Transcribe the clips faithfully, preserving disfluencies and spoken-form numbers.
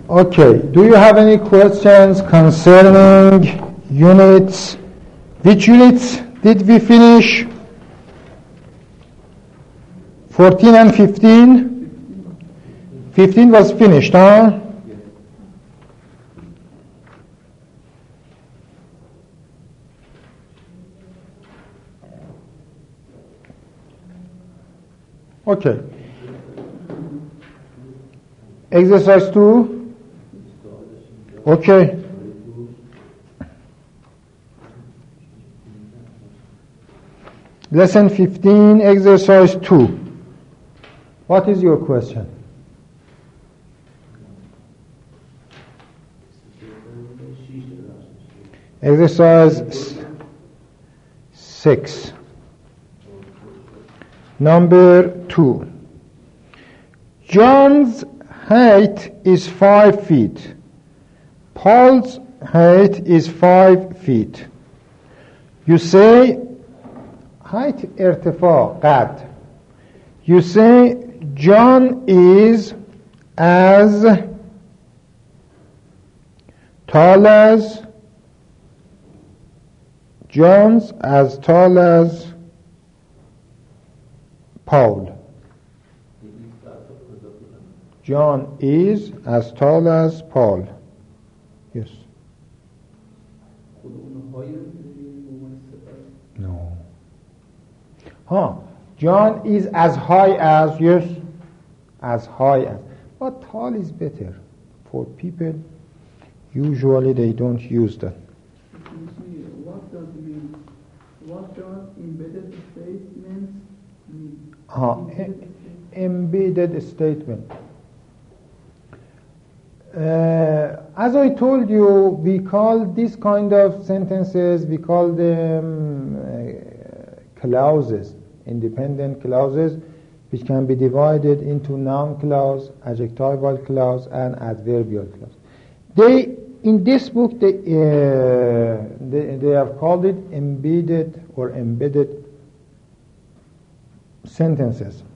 Okay, do you have any questions concerning units? Which units did we finish? fourteen and fifteen? fifteen was finished, huh? Okay. Exercise two? Okay. Lesson fifteen, exercise two. What is your question? Exercise six. Number two. John's height is five feet. Paul's height is five feet. You say height ارتفاع قد. You say John is as tall as John's as tall as Paul. John is as tall as Paul. Yes. No. Huh. John is as high as, yes, as high as. But tall is better. For people, usually they don't use that. What does it mean? What does embedded statements mean? Huh. Embedded statement. Uh, as I told you, we call this kind of sentences, we call them uh, clauses, independent clauses, which can be divided into noun clause, adjectival clause, and adverbial clause. They, in this book, they, uh, they, they have called it embedded or embedded sentences.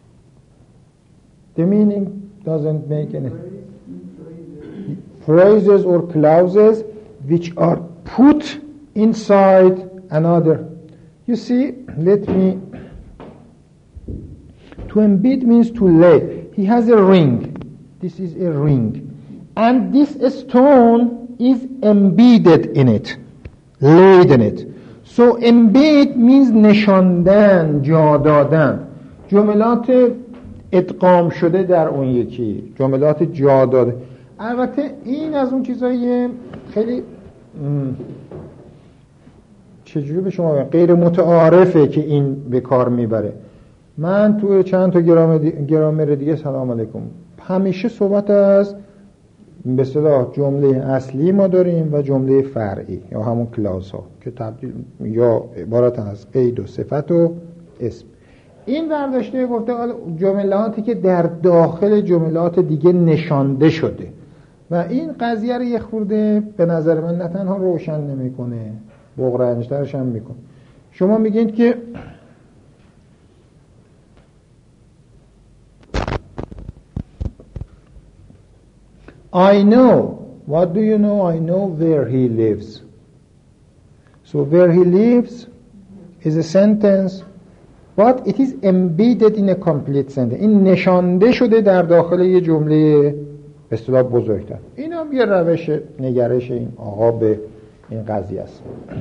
The meaning doesn't make any phrases or clauses which are put inside another. You see, let me, to embed means to lay. He has a ring. This is a ring. And this stone is embedded in it, laid in it. So embed means نشاندن، جا دادن. جملات ادغام شده در اون یکی، جملات جا داده. البته این از اون چیزایی خیلی چجوری به شما بگم غیر متعارفه که این به کار میبره. من تو چند تا گرامر دیگه سلام علیکم همیشه صحبت از به اصطلاح جمله اصلی ما داریم و جمله فرعی یا همون کلاس ها که تبدیل یا عبارت از قید و صفت و اسم. این برداشته گفته جملاتی که در داخل جملات دیگه نشانده شده و این قضیه رو یه خورده به نظر من نه تنها روشن نمیکنه، بغرنج‌ترش هم میکنه. شما میگید که I know. What do you know? I know where he lives. So where he lives is a sentence, but it is embedded in a complete sentence. این نشانده شده در داخل یه جمله به اصطلاح بزرگتر. این هم یه روش نگرش این آقا به این قضیه است.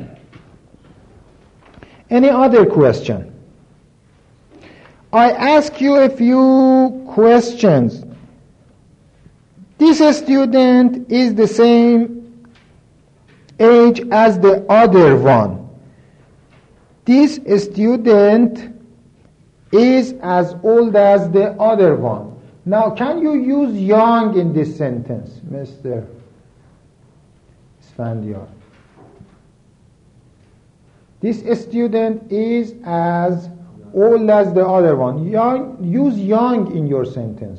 Any other question? I ask you a few questions. This student is the same age as the other one. This student is as old as the other one. Now, can you use young in this sentence, Mister Sfandiar? This student is as old as the other one. Young, use young in your sentence.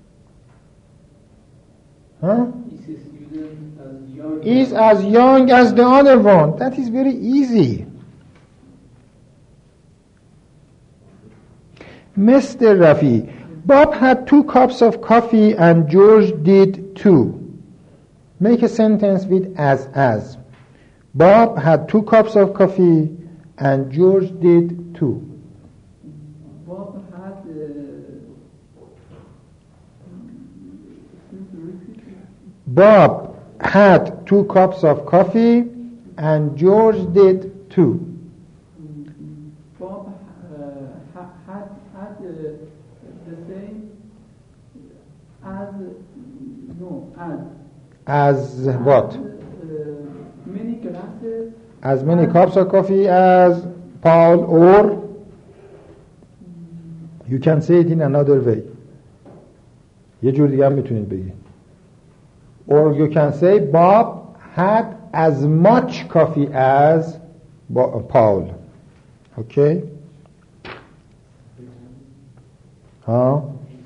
Huh? Is as young as the other one. That is very easy. Mister Rafi, Bob had two cups of coffee and George did too. Make a sentence with as as. Bob had two cups of coffee and George did too. Bob had uh, Bob had two cups of coffee and George did too. Bob uh, ha- had had uh, the same as no as As what? uh, many glasses As many cups of coffee as Paul, or you can say it in another way. یه جور دیگه هم میتونید بگید. Or you can say Bob had as much coffee as Paul. Okay? Huh?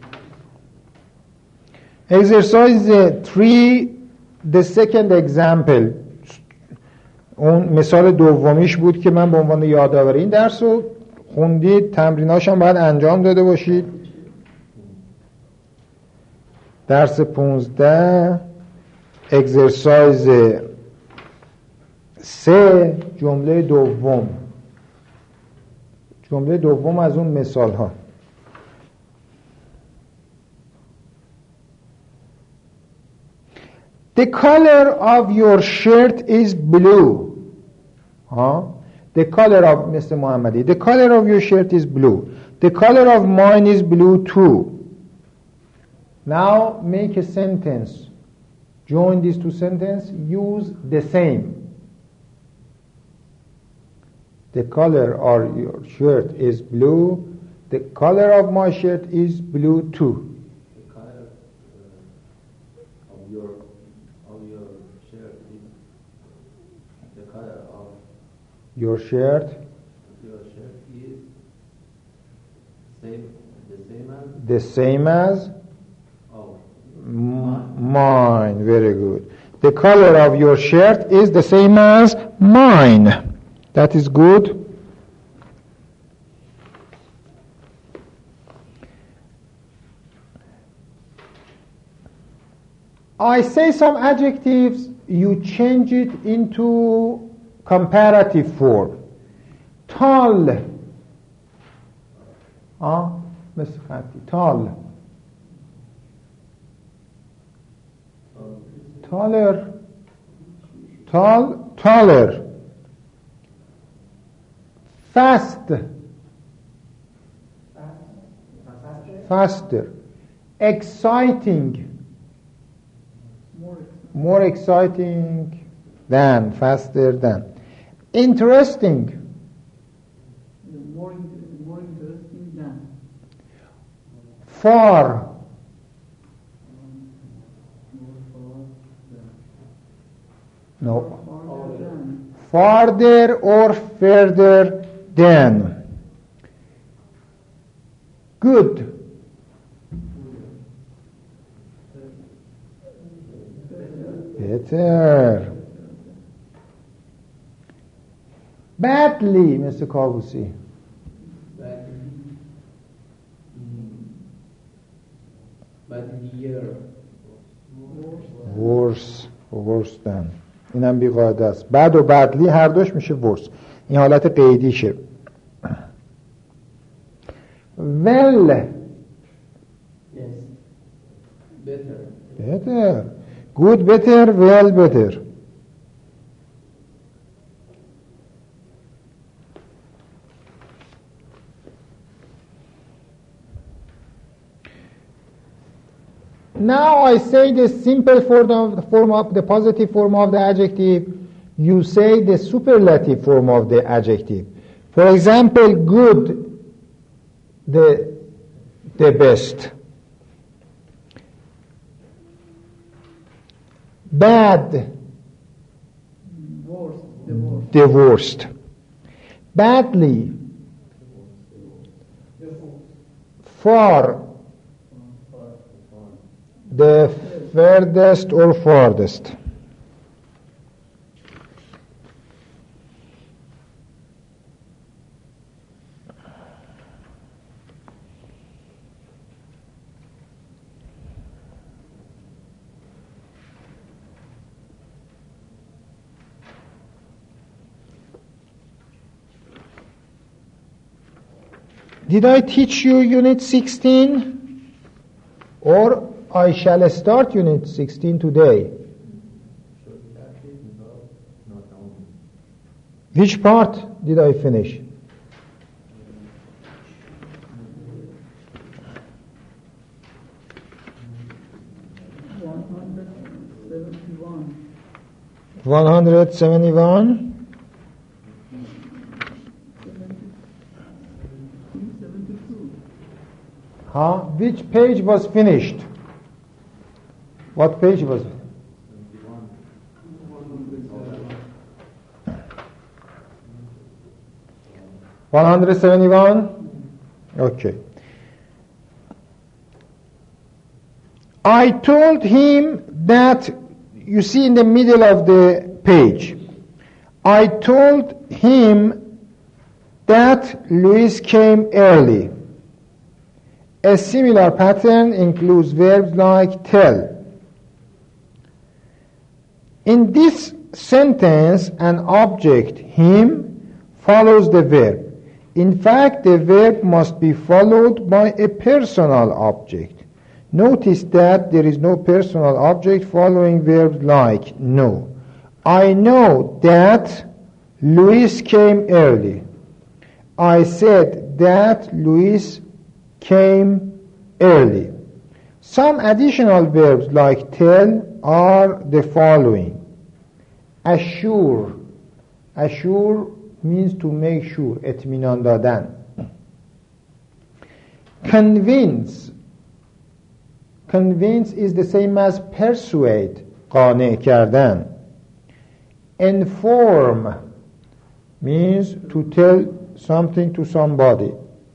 Exercise three, the second example. اون مثال دومیش بود که من به عنوان یادآوری این درس رو خوندید، تمریناش هم باید انجام داده باشید. درس پونزده اکسرسایز سه، جمله دوم. جمله دوم از اون مثال ها. The color of your shirt is blue. Huh? The color of Mister Muhammadi. The color of your shirt is blue. The color of mine is blue too. Now make a sentence. Join these two sentences. Use the same. The color of your shirt is blue. The color of my shirt is blue too. The color uh, of your of your shirt is the color of Your shirt. your shirt is same the same as The same as oh M- mine. Very good. The color of your shirt is the same as mine. That is good. I say some adjectives, you change it into comparative form. Tall. Ah, Mister Khati. Tall. Taller. Tall. Taller. Fast. Faster. Exciting. More exciting than. Faster than. Interesting. more more interesting than Far. more far than No. farther than Farther or further than. Good. Better. Badly, Mister Kavusi. but but here Worse. Worse than. اینم بی قاعده است. بد و بدلی هر دوش میشه worse. این حالت قیدیشه. Well. yes better Better. Good better, well better. Now I say the simple form of the form of the positive form of the adjective. You say the superlative form of the adjective. For example, good, the the best. Bad, worst the worst the worst. Badly, far, the furthest or farthest. Did I teach you unit sixteen? Or I shall start unit sixteen today? So that is involved, not only. Which part did I finish? one hundred seventy-one. one hundred seventy-one. seventy-two. Huh? Which page was finished? What page was it? one hundred seventy-one? Okay. I told him that, you see in the middle of the page, I told him that Louis came early. A similar pattern includes verbs like tell. In this sentence, an object, him, follows the verb. In fact, the verb must be followed by a personal object. Notice that there is no personal object following verbs like know. I know that Louis came early. I said that Louis came early. Some additional verbs like tell are the following. Assure. Assure means to make sure. اطمینان دادن. Convince. Convince is the same as persuade. قانع کردن. Inform means to tell something to somebody.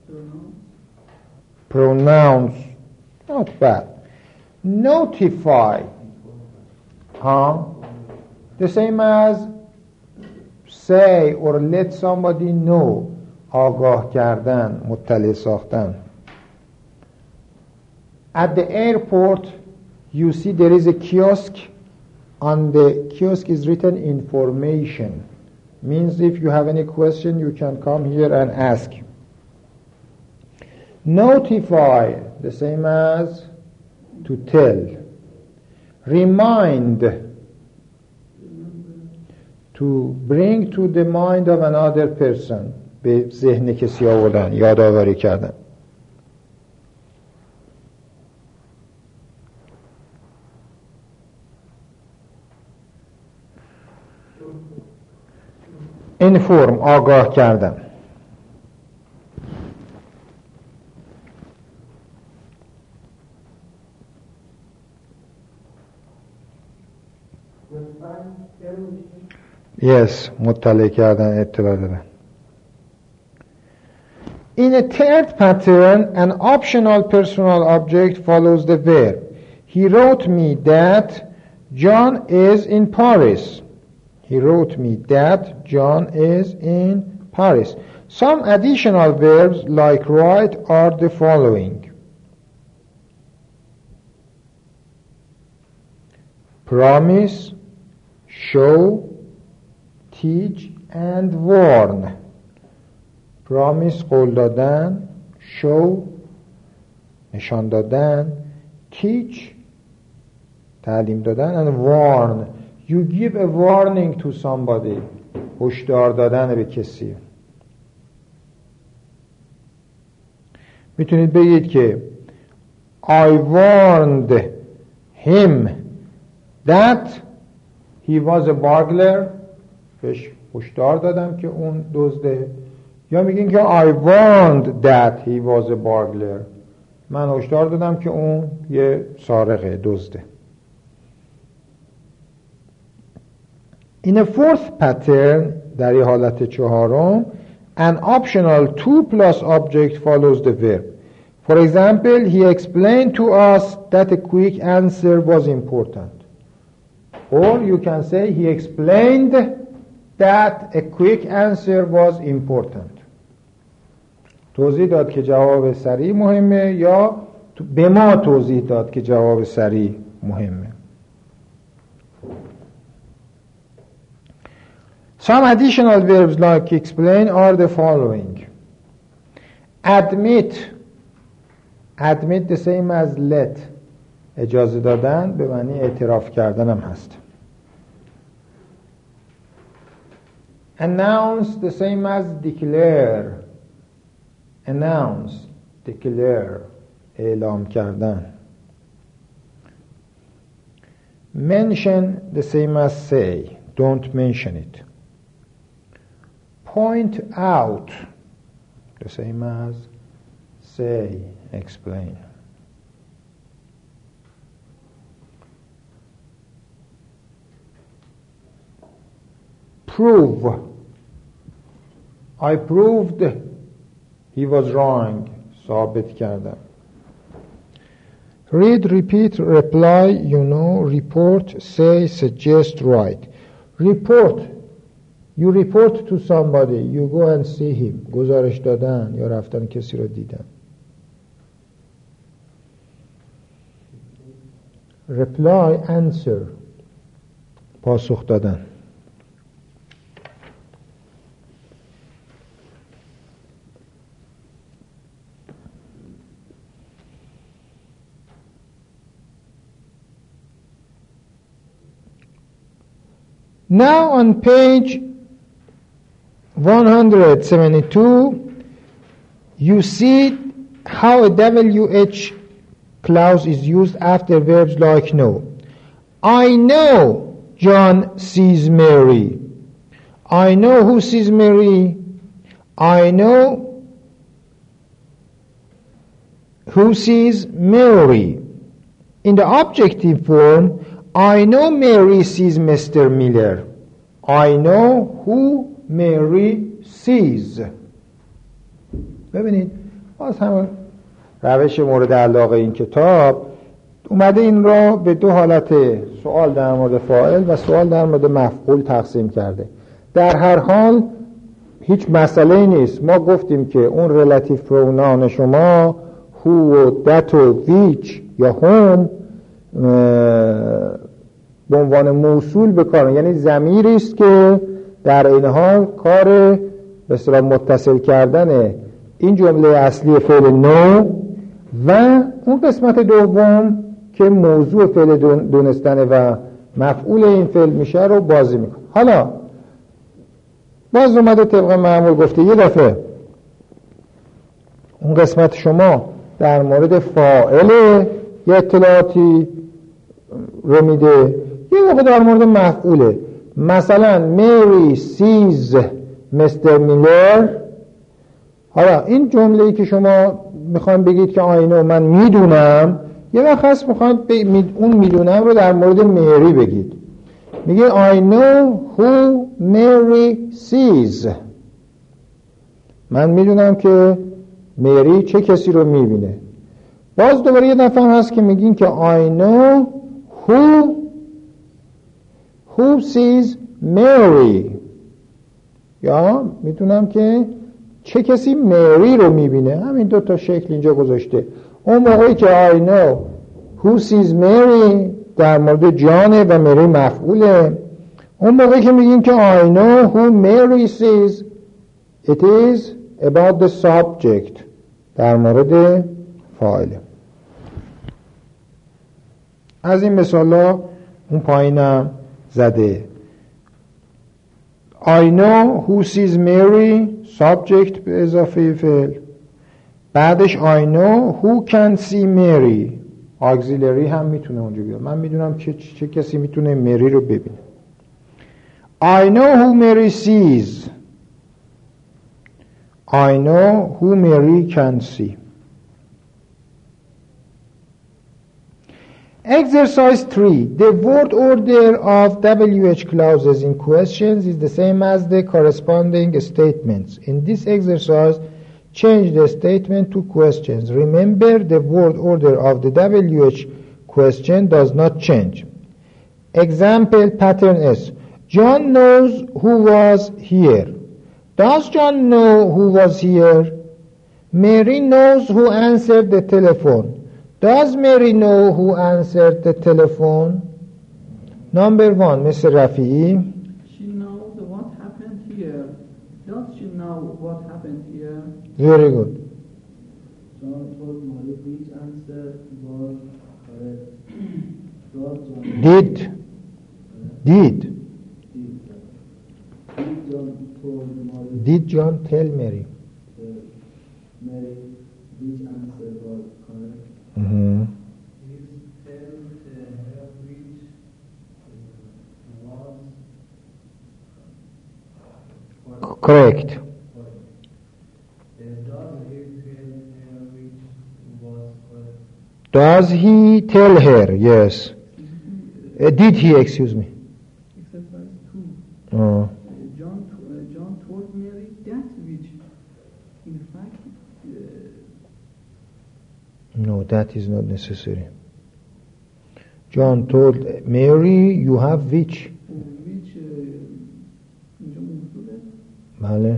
Pronounce. Not bad. Notify. Huh? The same as say or let somebody know. آگاه کردن. مطلع ساختن. At the airport, you see there is a kiosk. On the kiosk is written information. Means if you have any question, you can come here and ask. Notify, the same as to tell. Remind, to bring to the mind of another person. به ذهن کسی آوردن، یادآوری کردن. Inform, آگاه کردن. Yes, مطلع کردن، اطلاع دادن. In a third pattern, an optional personal object follows the verb. He wrote me that John is in Paris. He wrote me that John is in Paris. Some additional verbs like write are the following. Promise, show, teach and warn. Promise قول دادن, show نشان دادن, teach تعلیم دادن and warn. You give a warning to somebody. هشدار دادن به کسی. میتونید بگید که I warned him that he was a burglar. بهش هشدار دادم که اون دزده. یا میگین که I warned that he was a burglar. من هشدار دادم که اون یه سارقه، دزده. In a fourth pattern, در یه حالت چهارم, an optional two plus object follows the verb. For example, he explained to us that a quick answer was important. Or you can say he explained that a quick answer was important. توضیح داد که جواب سریع مهمه یا به ما توضیح داد که جواب سریع مهمه. Some additional verbs like explain are the following. admit admit the same as let اجازه دادن به معنی اعتراف کردن هم هست. announce the same as declare announce declare اعلام کردن. mention the same as say don't mention it. point out the same as say explain. prove I proved he was wrong ثابت کردم. read repeat reply you know report say suggest write. report you report to somebody you go and see him گزارش دادن یا رفتن کسی رو دیدن. reply answer پاسخ دادن. Now on page one seventy-two you see how a W H clause is used after verbs like know. I know John sees Mary. I know who sees Mary. I know who sees Mary. In the objective form, I know Mary sees Mister Miller. I know who Mary sees. ببینید باز همون روش مورد علاقه این کتاب اومده این را به دو حالت سوال در مورد فاعل و سوال در مورد مفعول تقسیم کرده. در هر حال هیچ مسئله نیست. ما گفتیم که اون ریلیتیو پرونان شما who و that و which یا whom به عنوان موصول بکارن، یعنی ضمیری است که در این حال کار به اصطلاح متصل کردن این جمله اصلی فعل نو و اون قسمت دوم که موضوع فعل دونستن و مفعول این فعل میشه رو بازی میکنه. حالا باز اومده طبق معمول گفته یه دفعه اون قسمت شما در مورد فاعل یه اطلاعاتی رو میده، یه موقع در مورد مفعوله. مثلا Mary sees Mister Miller. حالا این جمله‌ای که شما میخوان بگید که آینو من میدونم، یه وقت هست میخوان اون میدونم رو در مورد مری بگید. میگه I know who Mary sees. من میدونم که مری چه کسی رو میبینه. باز دوباره یه دفعه هست که میگین که I know who who sees Mary. یا میدونم که چه کسی مری رو میبینه. همین دو تا شکل اینجا گذاشته. اون موقعی که I know who sees Mary در مورد جانه و مری مفعوله. اون موقعی که میگیم که I know who Mary sees it is about the subject در مورد فاعله. از این مثالا اون پایینم زده. I know who sees Mary subject به اضافه فعل. بعدش I know who can see Mary auxiliary هم میتونه اونجا بیاد. من میدونم که چه کسی میتونه مری رو ببینه. I know who Mary sees. I know who Mary can see. Exercise three. The word order of W H clauses in questions is the same as the corresponding statements. In this exercise, change the statement to questions. Remember, the word order of the W H question does not change. Example pattern is, John knows who was here. Does John know who was here? Mary knows who answered the telephone. Does Mary know who answered the telephone? Number one, Mister Rafi'i. She knows what happened here. Does she know what happened here? Very good. John told Mary which answer was correct. God John Did. Did. did. Did John told Mary Did John tell Mary? uh, Mary which answer was correct. Mm-hmm. His tell her which was Correct. does he tell her which was correct? Does he tell her? Yes. Uh, did he, excuse me? Exercise two. Oh. Uh, John, to, uh, John told Mary that which, in fact, uh, No, that is not necessary. John told Mary, you have which? which uh, اینجا موضوعه. بله.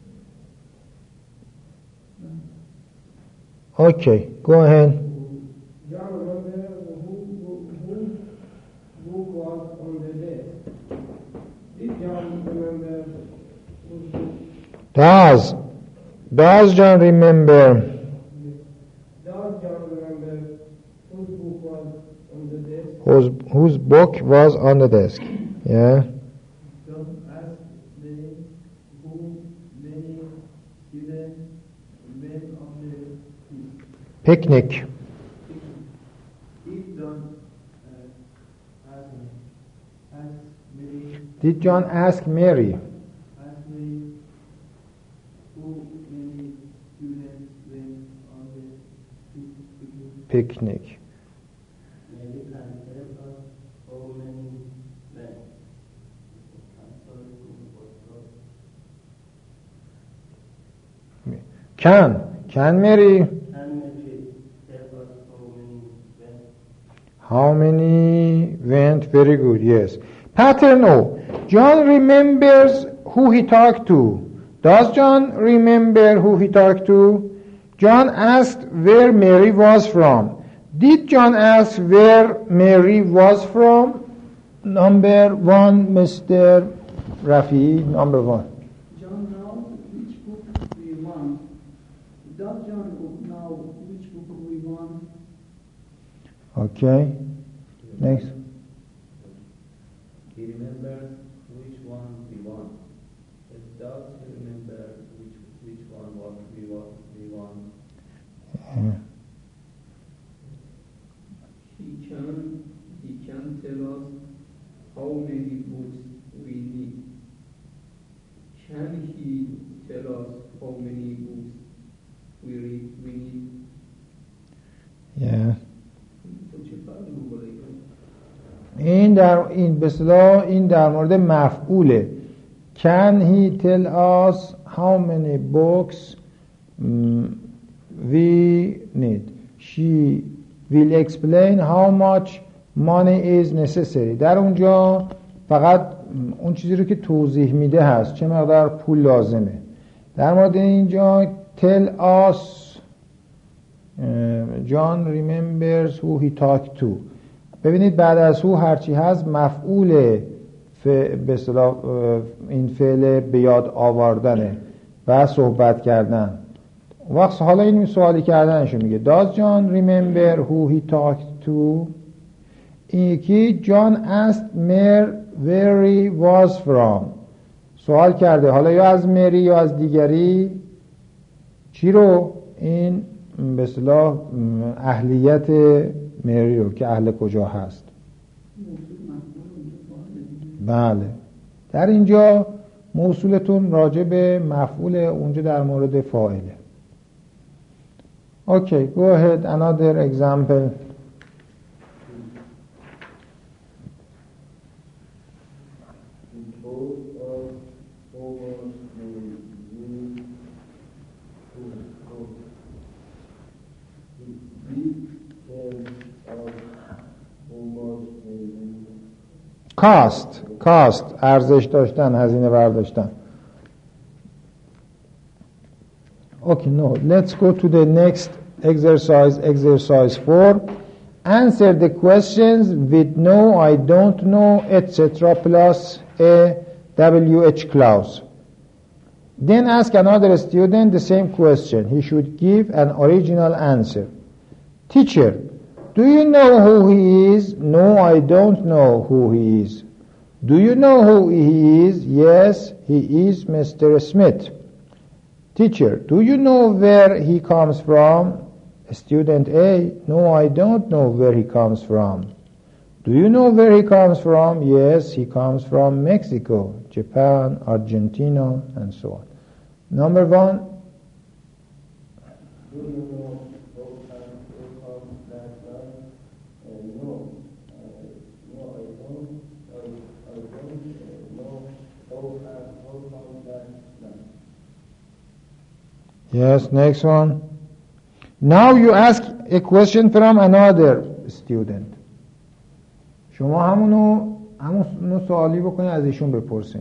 Okay, go ahead. John remember who, who, who, who was on the list. Did John remember whose book? Does. Does John remember? Does John remember whose book was on the desk? Whose, whose book was on the desk? Yeah. John asked many who many students went on the Picnic. Did John uh, ask, ask many Did John ask Mary? ask many who many students went on the picnic? Picnic. Mary can tell us how many men. Can. Can Mary? Can Mary tell us how many men? How many went? Very good, yes. Pattern O. John remembers who he talked to. Does John remember who he talked to? John asked where Mary was from. Did John ask where Mary was from? Number one, Mister Rafi, number one. John knows which book we want. Does John know which book we want? Okay. Next. He remembers which one we want. But does he remember which which one what we want we want? Yeah. He can, he can tell us how many books we need. Can he tell us how many books we read, we need? Yeah. تو چه فرقی می‌کنه؟ این در این به اصطلاح این در مورد مفعوله. Can he tell us how many books mm, we need? She will explain how much money is necessary. در اونجا فقط اون چیزی رو که توضیح میده هست چه مقدار پول لازمه. در مورد اینجا tell us John remembers who he talked to. ببینید بعد از who هرچی هست مفعول به اصطلاح این فعل به یاد آوردنه و صحبت کردن. وقت حالا این سوالی کردنشو میگه Does John remember who he talked to? این یکی John asked Mary where he was from. سوال کرده حالا یا از مری یا از دیگری چی رو؟ این به اصطلاح اهلیت مری رو که اهل کجا هست. بله در اینجا موصولتون راجع به مفعول اونجا در مورد فاعله. Okay, go ahead. Another example. Cost, cost, ارزش داشتن، هزینه برداشتن. Okay, no. Let's go to the next exercise, exercise four. Answer the questions with no, I don't know, et cetera plus a W H clause. Then ask another student the same question. He should give an original answer. Teacher, do you know who he is? No, I don't know who he is. Do you know who he is? Yes, he is Mister Smith. Teacher, do you know where he comes from? Student A, no, I don't know where he comes from. Do you know where he comes from? Yes, he comes from Mexico, Japan, Argentina, and so on. Number one. Do you know how can you come that night? Uh, no, uh, no, I don't. I, I don't uh, know how can how come that night. Yes, next one. Now you ask a question from another student. شما همونو همون سوالی بکنید از ایشون بپرسین.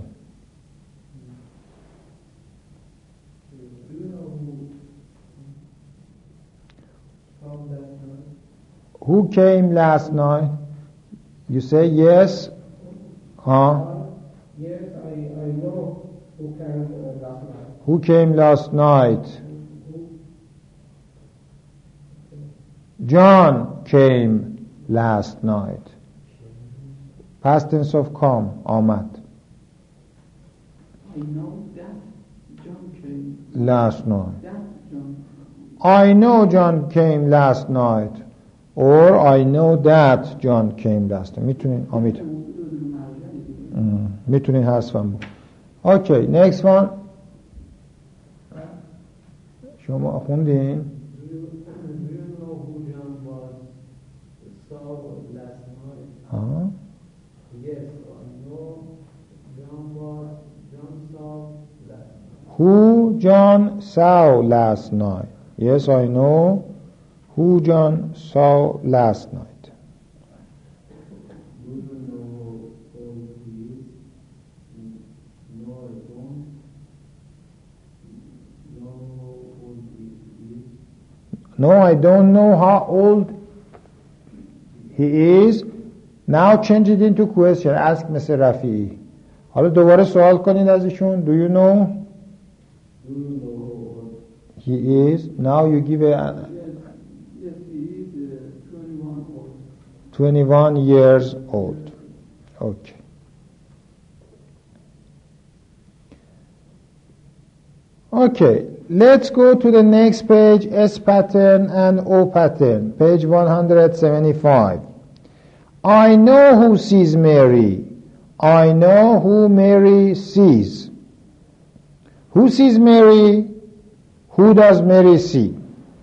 Who came last night? You say yes. Huh? Yes, I, I know who came uh, last night. Who came last night? John came last night. Past tense of come, آمد. I know that John came. Last night. That John. I know John came last night. Or I know that John came last night. میتونین آمیت میتونین حذفم بود. Okay, next one. شما خوندین؟ Huh? Yes, I know John was John saw last night. Who John saw last night? Yes, I know who John saw last night. Do you know who he is? No, I don't. Know who he is? No, I don't know how old he is. Now change it into question. Ask Mister Rafi'i. حالا دوباره سوال کنید از ایشون. Do you know? Do you know how old He is. Now you give a Yes, yes, he is uh, twenty-one old. twenty-one years old. Okay. Okay. Let's go to the next page. S pattern and O pattern. Page one seventy-five. I know who sees Mary. I know who Mary sees. Who sees Mary? Who does Mary see?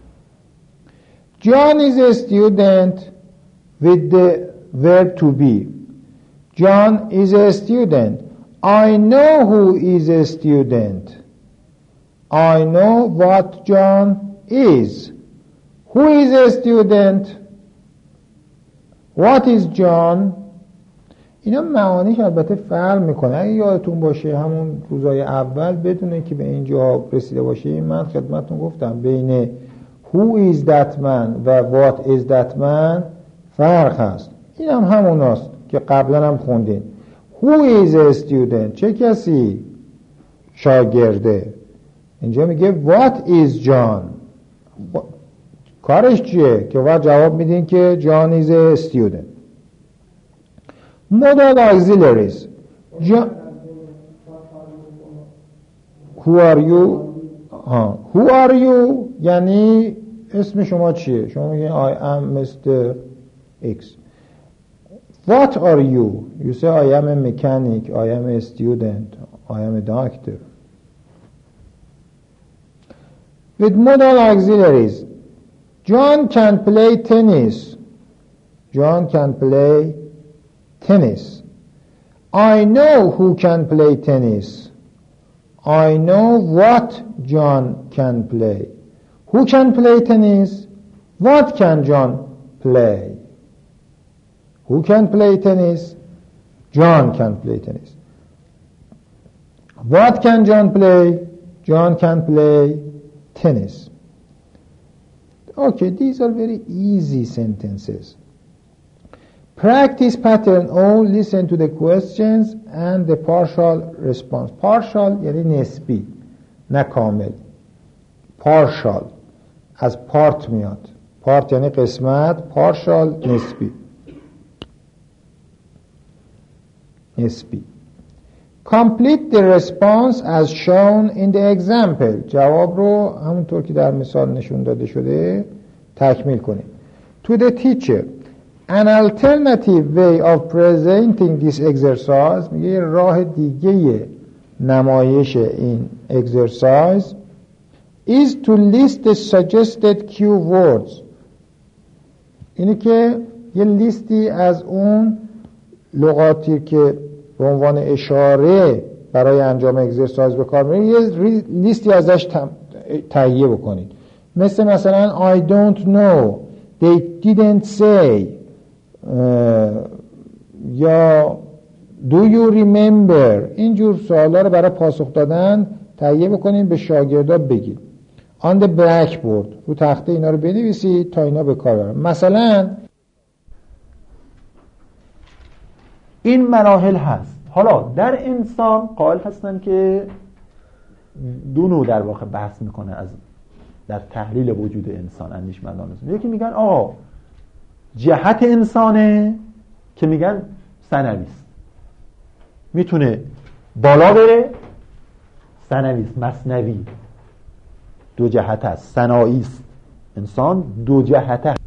John is a student with the verb to be. John is a student. I know who is a student. I know what John is. Who is a student? What is John? اینا معانیش البته فرق میکنه. اگه یادتون باشه همون روزای اول بدونه که به اینجا رسیده باشه من خدمتتون گفتم بین who is that man و what is that man فرق هست. این هم هموناست که قبلا هم خوندین. Who is a student؟ چه کسی شاگرده؟ اینجا میگه what is John؟ کارش چیه؟ که باید جواب میدین که John is a student. Modal auxiliaries. John, who are you? ها. Who are you؟ یعنی اسم شما چیه؟ شما میگین I am Mister X. What are you? You say I am a mechanic, I am a student, I am a doctor. With modal auxiliaries, John can play tennis. John can play tennis. I know who can play tennis. I know what John can play. Who can play tennis? What can John play? Who can play tennis? John can play tennis. What can John play? John can play tennis. Okay, these are very easy sentences. Practice pattern O, listen to the questions and the partial response. Partial یعنی نسبی. نه کامل. پارشال از پارت میاد، پارت یعنی قسمت، پارشال نسبی. نسبی. Complete the response as shown in the example. جواب رو همونطور که در مثال نشون داده شده تکمیل کنید. To the teacher, an alternative way of presenting this exercise، میگه یه راه دیگه نمایش این exercise is to list the suggested cue words. اینی که یه لیستی از اون لغاتی که به عنوان اشاره برای انجام اگزرسایز به کار میبرید یه لیستی ازش تهیه بکنید. مثل مثلا I don't know, they didn't say، یا do you remember. اینجور سوالا رو برای پاسخ دادن تهیه بکنید، به شاگردا بگید. on the blackboard، رو تخته اینا رو بنویسید تا اینا به کار برن. مثلا این مراحل هست. حالا در انسان قائل هستن که دو نوع در واقع بحث میکنه از در تحلیل وجود انسان اندیشمندان. یکی میگن آقا جهت انسانه که میگن ثانویست، میتونه بالا بره، ثانویست مثنوی دو جهت است، ثناییست انسان دو جهت است.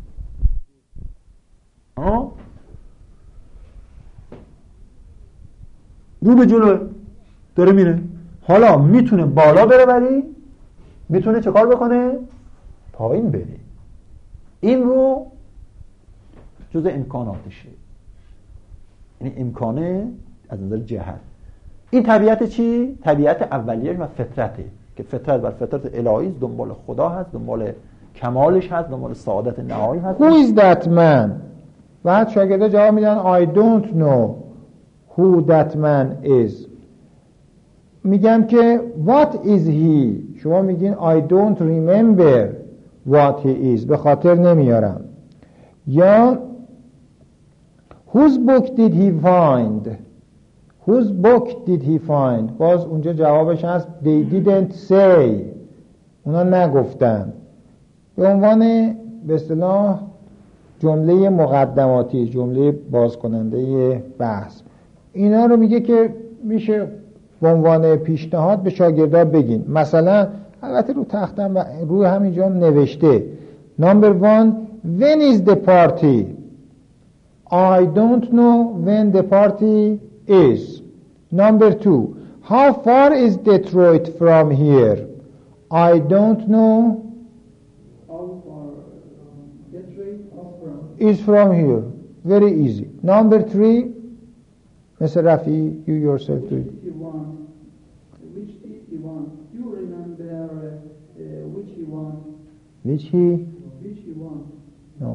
رو به جلو داره میره، حالا میتونه بالا بره ولی میتونه چه کار بکنه؟ پایین بره. این رو جزء امکاناتشه، یعنی امکانه از نظر جهت. این طبیعت چی؟ طبیعت اولیه و فطرته که فطرت بر فطرت الهی است، دنبال خدا هست، دنبال کمالش هست، دنبال سعادت نهایی هست. Who is that man؟ بعد شاگرده جواب میدن I don't know who that man is. میگم که what is he؟ شما میگین I don't remember what he is، به خاطر نمیارم. یا whose book did he find؟ whose book did he find؟ باز اونجا جوابش هست they didn't say، اونا نگفتن. به عنوان به اصطلاح جمله مقدماتی، جمله باز کننده بحث. اینا رو میگه که میشه به عنوان پیشنهاد به شاگردا بگین. مثلا البته رو تختم و روی همینجا نوشته number one when is the party؟ I don't know when the party is. Number two how far is Detroit from here؟ I don't know. How far Detroit is from here. Very easy. Number three, Mister Rafi, you yourself do it. Which he won? Which he won? You remember uh, which he won? Which he? Which he won? No.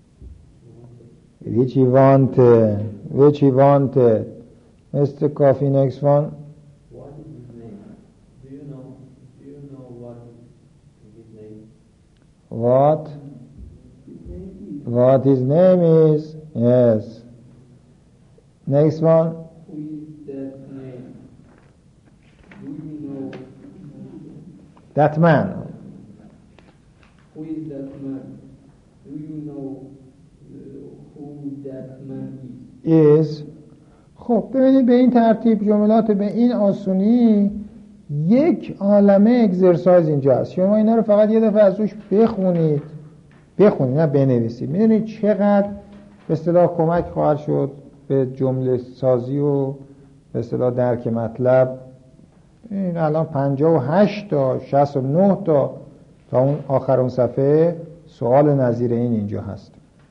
Which he wanted? Which he wanted? Mister Coffee, next one. What is his name? Do you know? Do you know what is his name? What? His name is. What his name is? Yes. Next one. Who is that name? Do you know? That man. Who is that man? Do you know uh, who that man is? is. خب ببینید به این ترتیب جملات به این آسونی یک عالمه اگزرسایز اینجا هست. شما اینا رو فقط یه دفعه از روش بخونید بخونید نه بنویسید. میدونید چقدر به اصطلاح کمک خواهد شد به جمله سازی و به اصطلاح درک مطلب. این الان پنجاه و هشت تا شصت و نه تا تا اون آخر اون صفحه سوال نظیر این اینجا هست.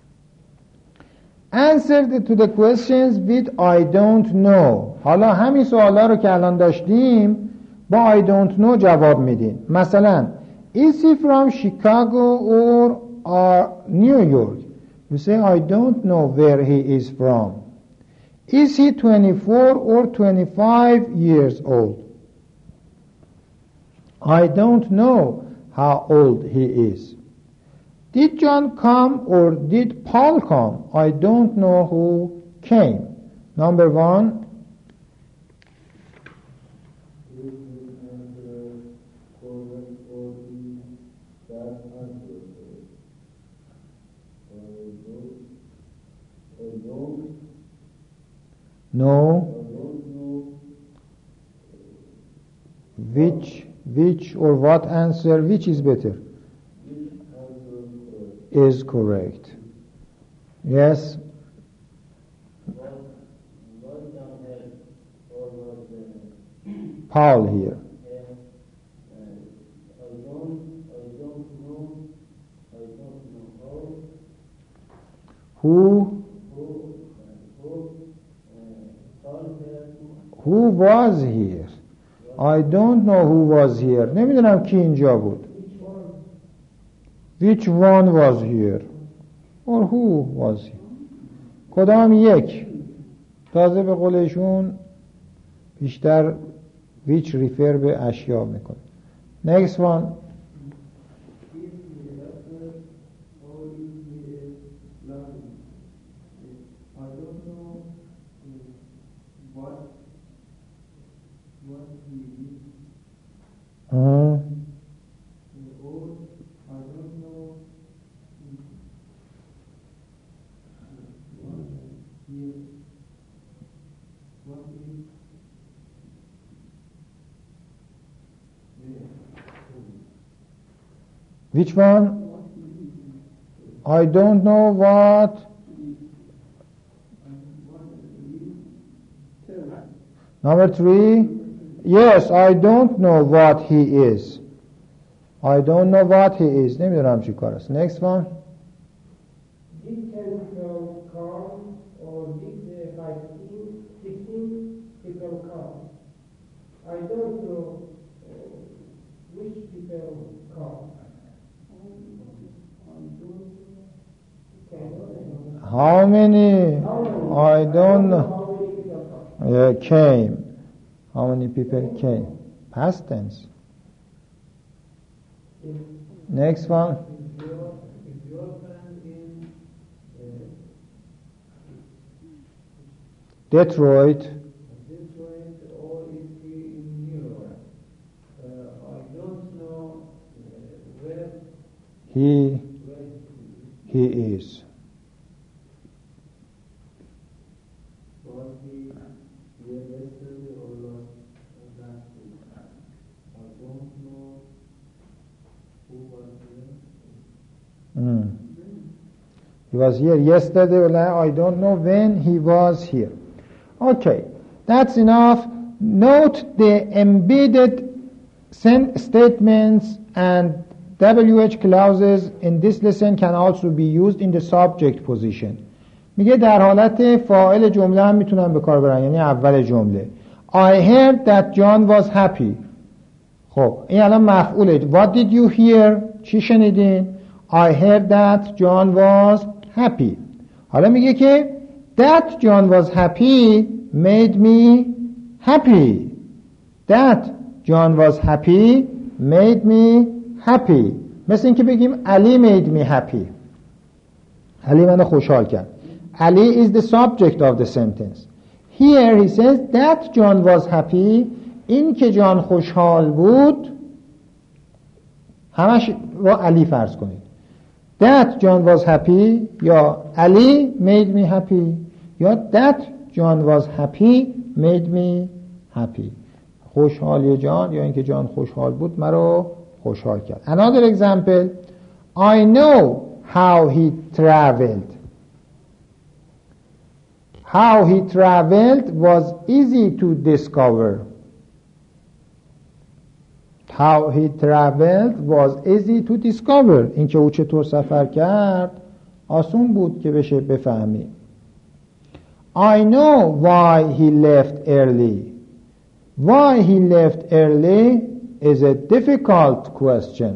Answer to the questions with I don't know. حالا همین سوالا رو که الان داشتیم با I don't know جواب میدین. مثلا Is he from Chicago or, or New York? You say I don't know where he is from. Is he twenty-four or twenty-five years old? I don't know how old he is. Did John come or did Paul come? I don't know who came. Number one. No. don't know Which, which or what answer, which is better? which answer Is correct. Yes. what what John had or was uh, Paul here. uh, I don't I don't know I don't know how Who, who uh, who uh, Paul had who was here? I don't know who was here. نمیدونم کی اینجا بود. Which one was here? Or who was here? کدام یک؟ تازه به قول ایشون بیشتر which refer به اشیا میکنه. Next one. I don't know what what he is, Hmm. or I don't know what he what is Which one? I don't know what. Number three. Yes, I don't know what he is. I don't know what he is. نمیدونم چی کار است. Next one. Did can become calm or did the fighting fixing become calm? I don't know uh, which become calm. How many? I don't know. How many become calm? Yeah, came. How many people came? Past tense. Next one. If your if your friend in uh, Detroit. Detroit or is he in New York, uh, I don't know uh, where He where he is. was he here yesterday or last last week. I don't know who was there. Mm. He was here yesterday. I don't know when he was here. Okay, that's enough. Note the embedded sen- statements and W H clauses in this lesson can also be used in the subject position. میگه در حالت فاعل جمله هم میتونن به کار برن، یعنی اول جمله. I heard that John was happy. خب این الان مفعوله. What did you hear? چی شنیدین؟ I heard that John was happy. حالا میگه که that John was happy made me happy. That John was happy made me happy. مثل این که بگیم علی made me happy. علی منو خوشحال کرد. Ali is the subject of the sentence. Here he says that John was happy. این که جان خوشحال بود همش رو علی فرض کنید. That John was happy یا Ali made me happy یا that John was happy made me happy. خوشحالی جان یا اینکه جان خوشحال بود مرا خوشحال کرد. Another example. I know how he traveled. How he traveled was easy to discover. How he traveled was easy to discover. اینکه او چطور سفر کرد آسون بود که بشه بفهمی. I know why he left early. Why he left early is a difficult question.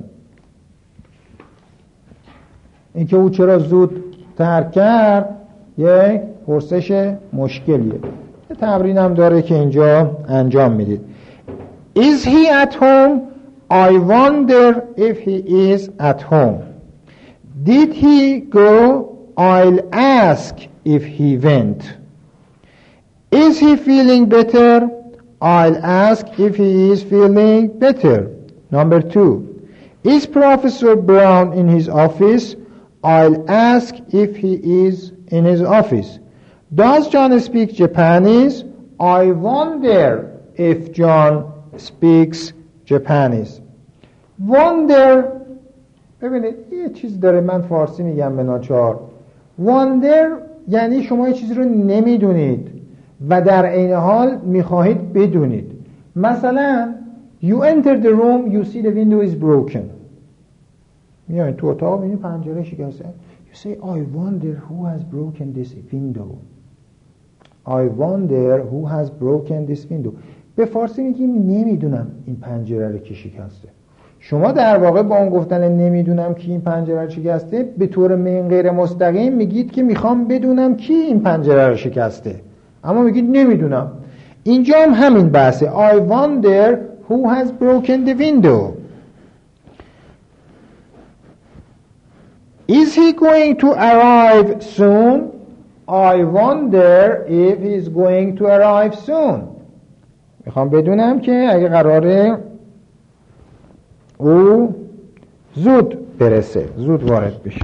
اینکه او چرا زود ترک کرد یک پرسش مشکلیه. تمرین هم داره که اینجا انجام میدید. Is he at home? I wonder if he is at home. Did he go? I'll ask if he went. Is he feeling better? I'll ask if he is feeling better. Number two. Is Professor Brown in his office? I'll ask if he is in his office. Does John speak Japanese? I wonder if John speaks Japanese. Wonder، ببینید یه چیز داره، من فارسی میگم به ناچار. Wonder یعنی شما یه چیزی رو نمیدونید و در عین حال میخواهید بدونید. مثلا you enter the room, you see the window is broken. میایید تو اتاق میبینید پنجره شکسته. You say I wonder who has broken this window. I wonder who has broken this window. به فارسی میگیم نمیدونم این پنجره رو کی شکسته. شما در واقع با اون گفتن نمیدونم کی این پنجره رو شکسته به طور من غیر مستقیم میگید که میخوام بدونم کی این پنجره رو شکسته، اما میگید نمیدونم. اینجا هم همین بحثه. I wonder who has broken the window. Is he going to arrive soon? I wonder if he's going to arrive soon. میخوام بدونم که اگه قراره او زود برسه، زود وارد بشه.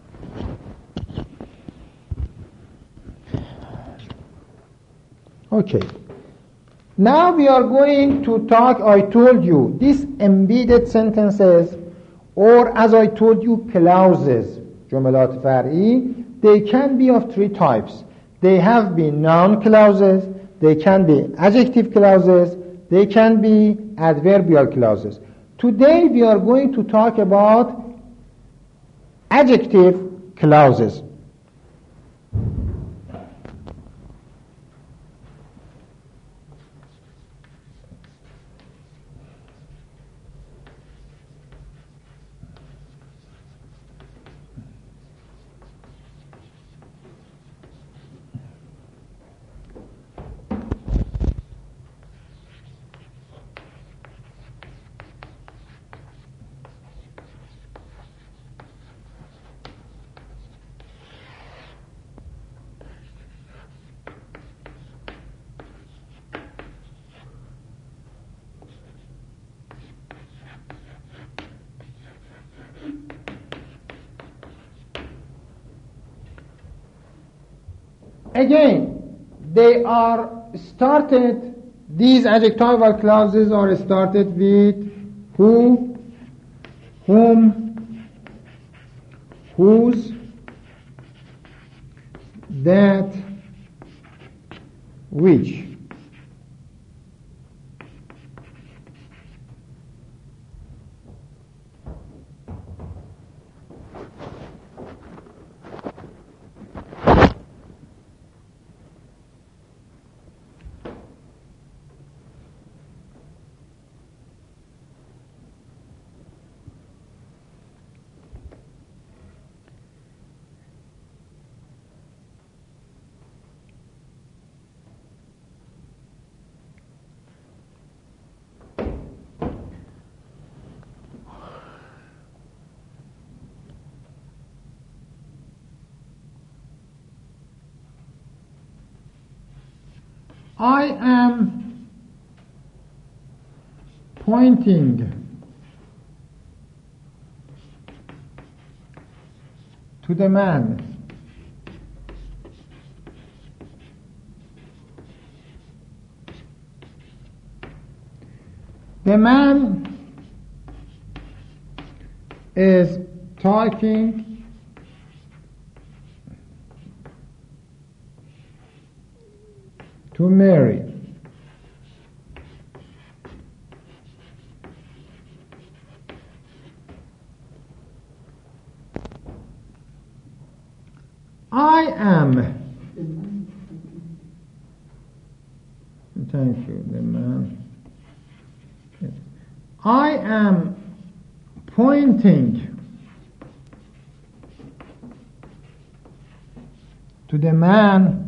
Okay. Now we are going to talk, I told you, these embedded sentences, or as I told you, clauses, جملات فرعی, they can be of three types. They have been noun clauses, they can be adjective clauses, they can be adverbial clauses. Today we are going to talk about adjective clauses. Again, they are started, these adjectival clauses are started with who, whom, whose, that, which. I am pointing to the man. The man is talking to Mary. I am. Thank you, the man. Yes. I am pointing to the man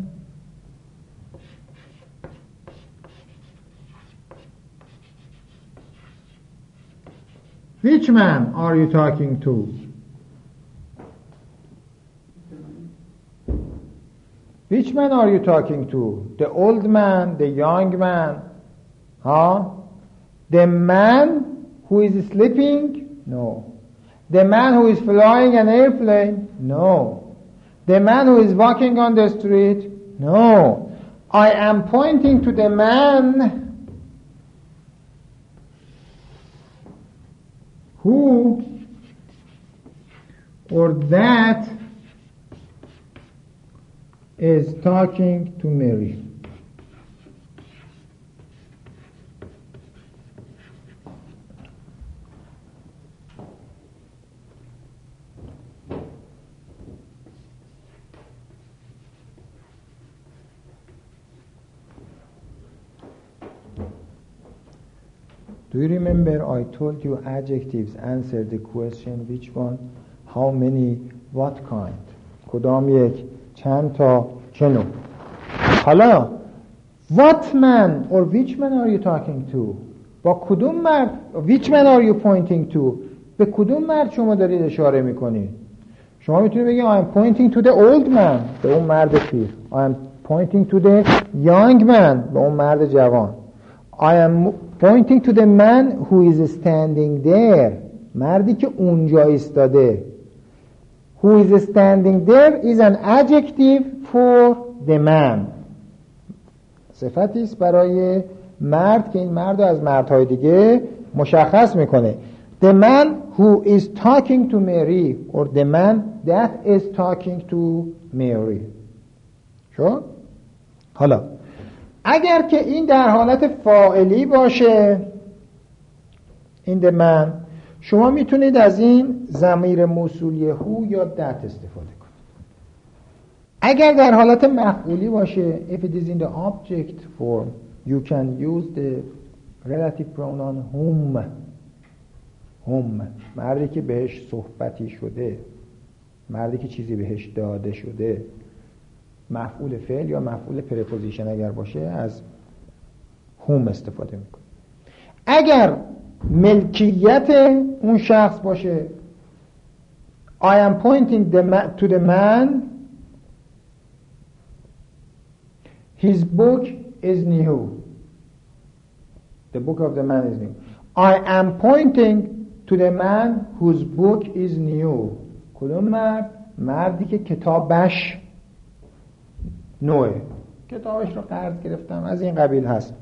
Which man are you talking to? Which man are you talking to? The old man, the young man? Huh? The man who is sleeping? No. The man who is flying an airplane? No. The man who is walking on the street? No, I am pointing to the man who or that is talking to Mary. Do you remember I told you adjectives answer the question which one, how many, what kind. کدام یک، چند تا، چه نوع. حالا what man or which man are you talking to؟ با کدوم مرد، which man are you pointing to؟ به کدوم مرد شما دارید اشاره میکنید؟ شما میتونید بگید I am pointing to the old man، به اون مرد پیر. I am pointing to the young man، به اون مرد جوان. I am pointing to the man who is standing there، مردی که اونجا ایستاده. Who is standing there is an adjective for the man. صفتی است برای مرد که این مرد رو از مردهای دیگه مشخص میکنه. The man who is talking to Mary or the man that is talking to Mary. شو؟ حالا اگر که این در حالت فاعلی باشه این the man، شما میتونید از این ضمیر موصولی who یا that استفاده کنید. اگر در حالت مفعولی باشه if it is in the object form you can use the relative pronoun whom. whom مردی که بهش صحبتی شده، مردی که چیزی بهش داده شده. مفعول فعل یا مفعول پرپوزیشن اگر باشه از whom استفاده میکنه. اگر ملکیت اون شخص باشه I am pointing the man, to the man his book is new. The book of the man is new. I am pointing to the man whose book is new. کدوم مرد؟ مردی که کتابش نوعه، کتابش رو قرض گرفتم، از این قبیل هست.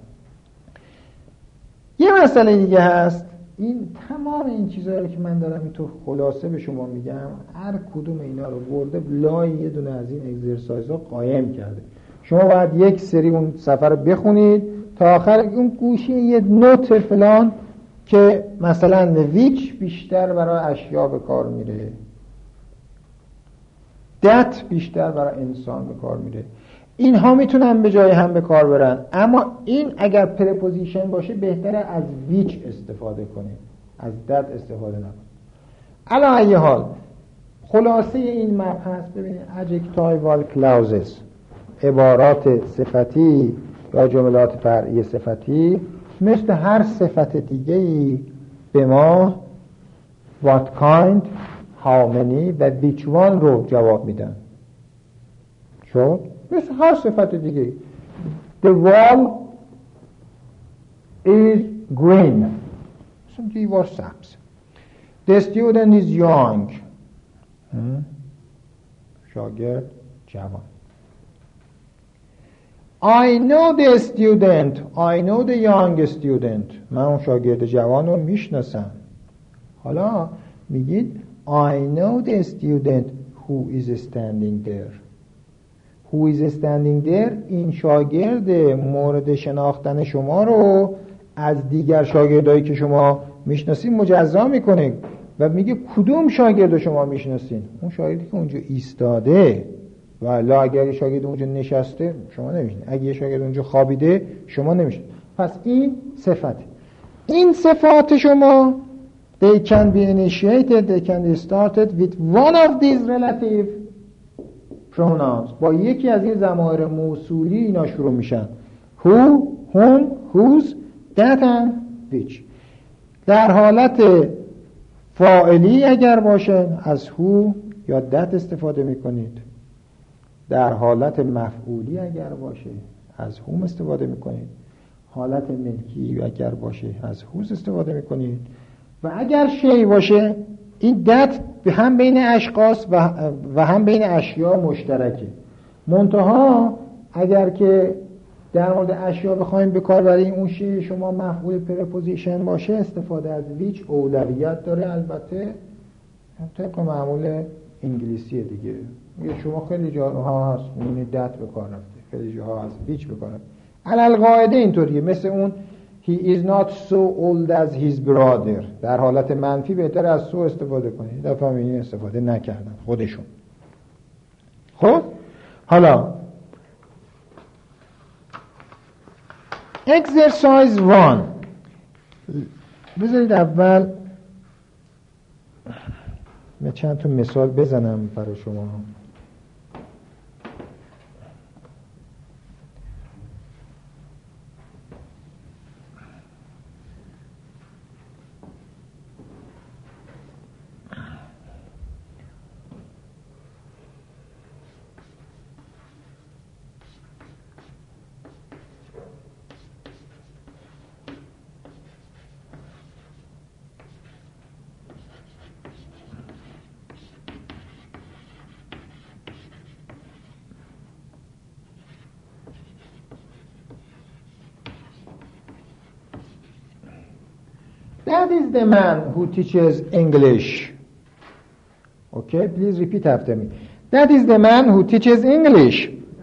یه مسئله دیگه هست، این تمام این چیزایی رو که من دارم این تو خلاصه به شما میگم هر کدوم اینا رو برده لای یه دونه از این اگزرسایزها قایم کرده. شما باید یک سری اون سفر رو بخونید تا آخر اون گوشه یه نوت فلان که مثلا ویچ بیشتر برای اشیا به کار میره، دت بیشتر برای انسان به کار میره. اینها میتونن به جای هم به کار برن، اما این اگر پرپوزیشن باشه بهتره از ویچ استفاده کنید، از دت استفاده نکنید. علی ای حال خلاصه این مبحث ببینید adjectival clauses، عبارات صفتی یا جملات فرعی صفتی مثل هر صفت دیگه‌ای به ما what kind، how many و which one رو جواب میدن. شد؟ مثل هر صفت دیگه. The wall is green. دیوار سبز. The student is young. شاگرد جوان. I know the student. I know the young student. من اون شاگرد جوان رو میشناسم. حالا میگید I know the student who is standing there. Who is standing there این شاگرد مورد شناختن شما رو از دیگر شاگردایی که شما میشناسین مجزا میکنه و میگه کدوم شاگرد شما میشناسین؟ اون شاگردی که اونجا ایستاده. ولی اگر شاگرد اونجا نشسته شما نمیشناسین، اگه شاگرد اونجا خوابیده شما نمیشناسین. پس این صفت، این صفات شما they can be initiated, they can be started with one of these relative pronouns. با یکی از این ضمایر موصولی اینا شروع میشن. who, whom, whose, that and which. در حالت فاعلی اگر باشه از who یا that استفاده میکنید. در حالت مفعولی اگر باشه از whom استفاده میکنید. حالت ملکی اگر باشه از whose استفاده میکنید. و اگر شی باشه این that هم بین اشخاص و, و هم بین اشیا مشترکه. منتها اگر که در مورد اشیا بخوایم به کار برای اون شی شما مفعول پرپوزیشن باشه استفاده از ویچ اولویت داره. البته طبق معمول انگلیسی دیگه میگه شما خیلی جاها هست میبینید دت به کار رفته، خیلی جاها هست ویچ به کار رفته. علل قاعده اینطوریه، مثل اون he is not so old as his brother. در حالت منفی بهتر از سو استفاده کنید. دفعه این استفاده نکردن خودشون. خب حالا exercise one. بذارید اول من چند تا مثال بزنم برای شما. That is the man who teaches English. Okay, please repeat after me. That is the man who teaches English.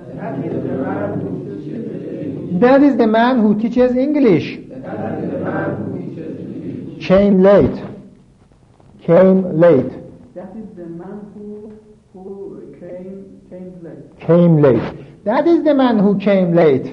That is the man who teaches English. Came late. Came late. That is the man who who came came late. Came late. That is the man who came late.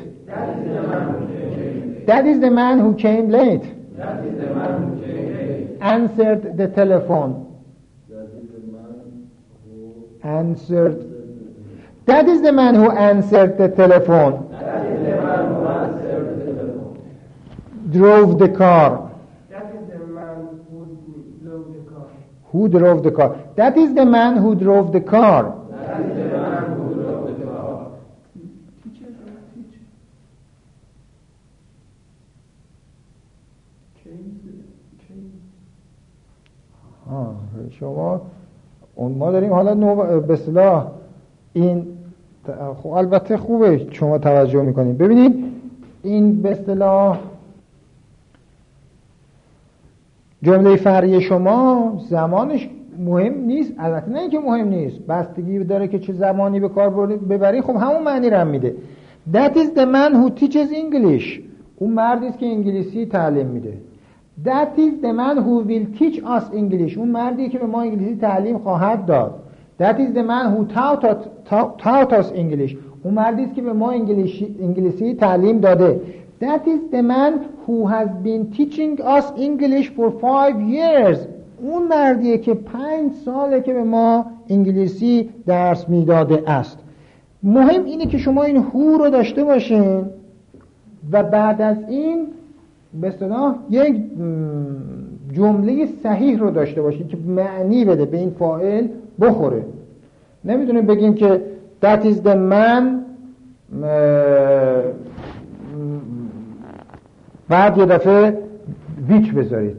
That is the man who came late. That is the man who came late. Answered the telephone. That is the man who Answered. That is the man who answered the telephone. That is the man who answered the telephone. Drove the car. That is the man who drove the car. Who drove the car? That is the man who drove the car. That is the man who drove the car. Teacher or teacher? Came came. آه، شما اون ما داریم حالا نوع به اصطلاح این خب البته خوبه شما توجه میکنید. ببینید این به اصطلاح جمله فرعی شما زمانش مهم نیست. البته نه اینکه مهم نیست، بستگی داره که چه زمانی به کار ببری. خب همون معنی رو هم میده. That is the man who teaches English. اون مردی است که انگلیسی تعلیم میده. That is the man who will teach us English. اون مردی که به ما انگلیسی تعلیم خواهد داد. That is the man who taught us, taught us English. اون مردی است که به ما انگلیسی, انگلیسی تعلیم داده. That is the man who has been teaching us English for five years. اون مردیه که پنج ساله که به ما انگلیسی درس میداده است. مهم اینه که شما این هو رو داشته باشین و بعد از این به اصطلاح یک جمله صحیح رو داشته باشین که معنی بده، به این فاعل بخوره. نمیدونیم بگیم که that is the man بعد یه دفعه ویچ بذارید.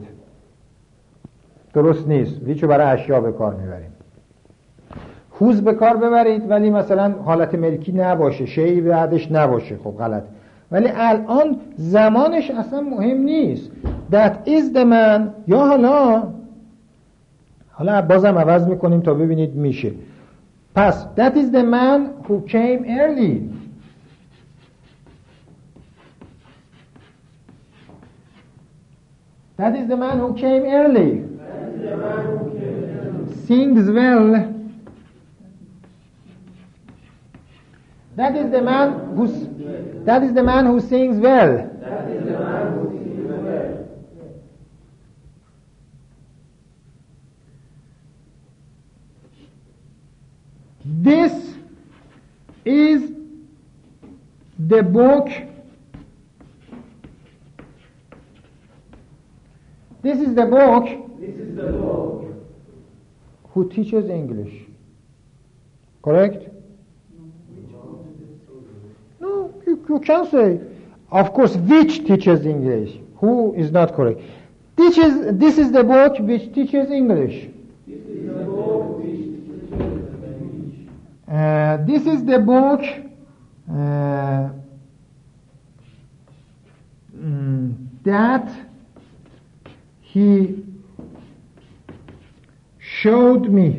درست نیست. ویچ رو برای اشیا به کار میبریم. هوز به کار ببرید ولی مثلا حالت ملکی نباشه، شیئی بعدش نباشه. خب غلط. ولی الان زمانش اصلا مهم نیست. That is the man. یا حالا حالا بازم عوض میکنیم تا ببینید میشه. پس that is the man who came early. That is the man who came early. Sings well. That is the man who That is the man who sings well. That is the man who sings well. This is the book. This is the book. This is the book. Who teaches English. Correct? No, you, you can say. Of course, which teaches English. Who is not correct. This is, this is the book which teaches English. This is the book which teaches English. Uh, this is the book uh, mm, that he showed me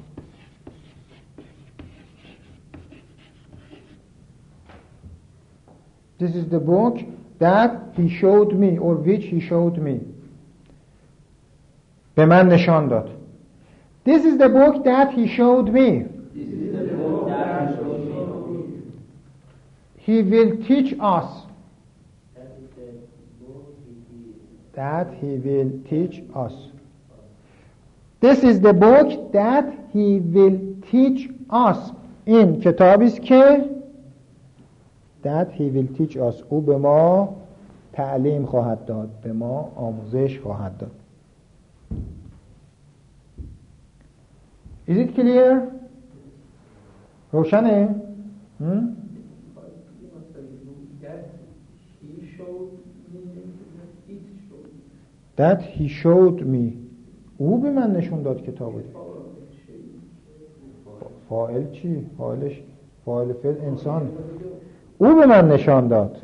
this is the book that he showed me or which he showed me به من نشان داد. This is the book that he showed me. This is the book that he showed me. He will teach us. That is the book he did. That he will teach us. This is the book that he will teach us. این کتابی است که that he will teach us. او به ما تعلیم خواهد داد، به ما آموزش خواهد داد. Is it clear? روشنه؟ هم؟ That he showed me. او به من نشون داد کتابو. فاعل چی؟ فاعلش فاعل فعل انسان. او به من نشان داد.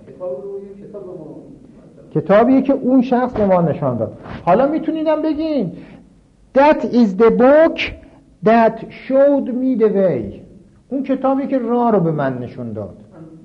کتابیه که اون شخص به ما نشان داد. حالا میتونیدم بگین That is the book that showed me the way. اون کتابی که راه رو به من نشون داد.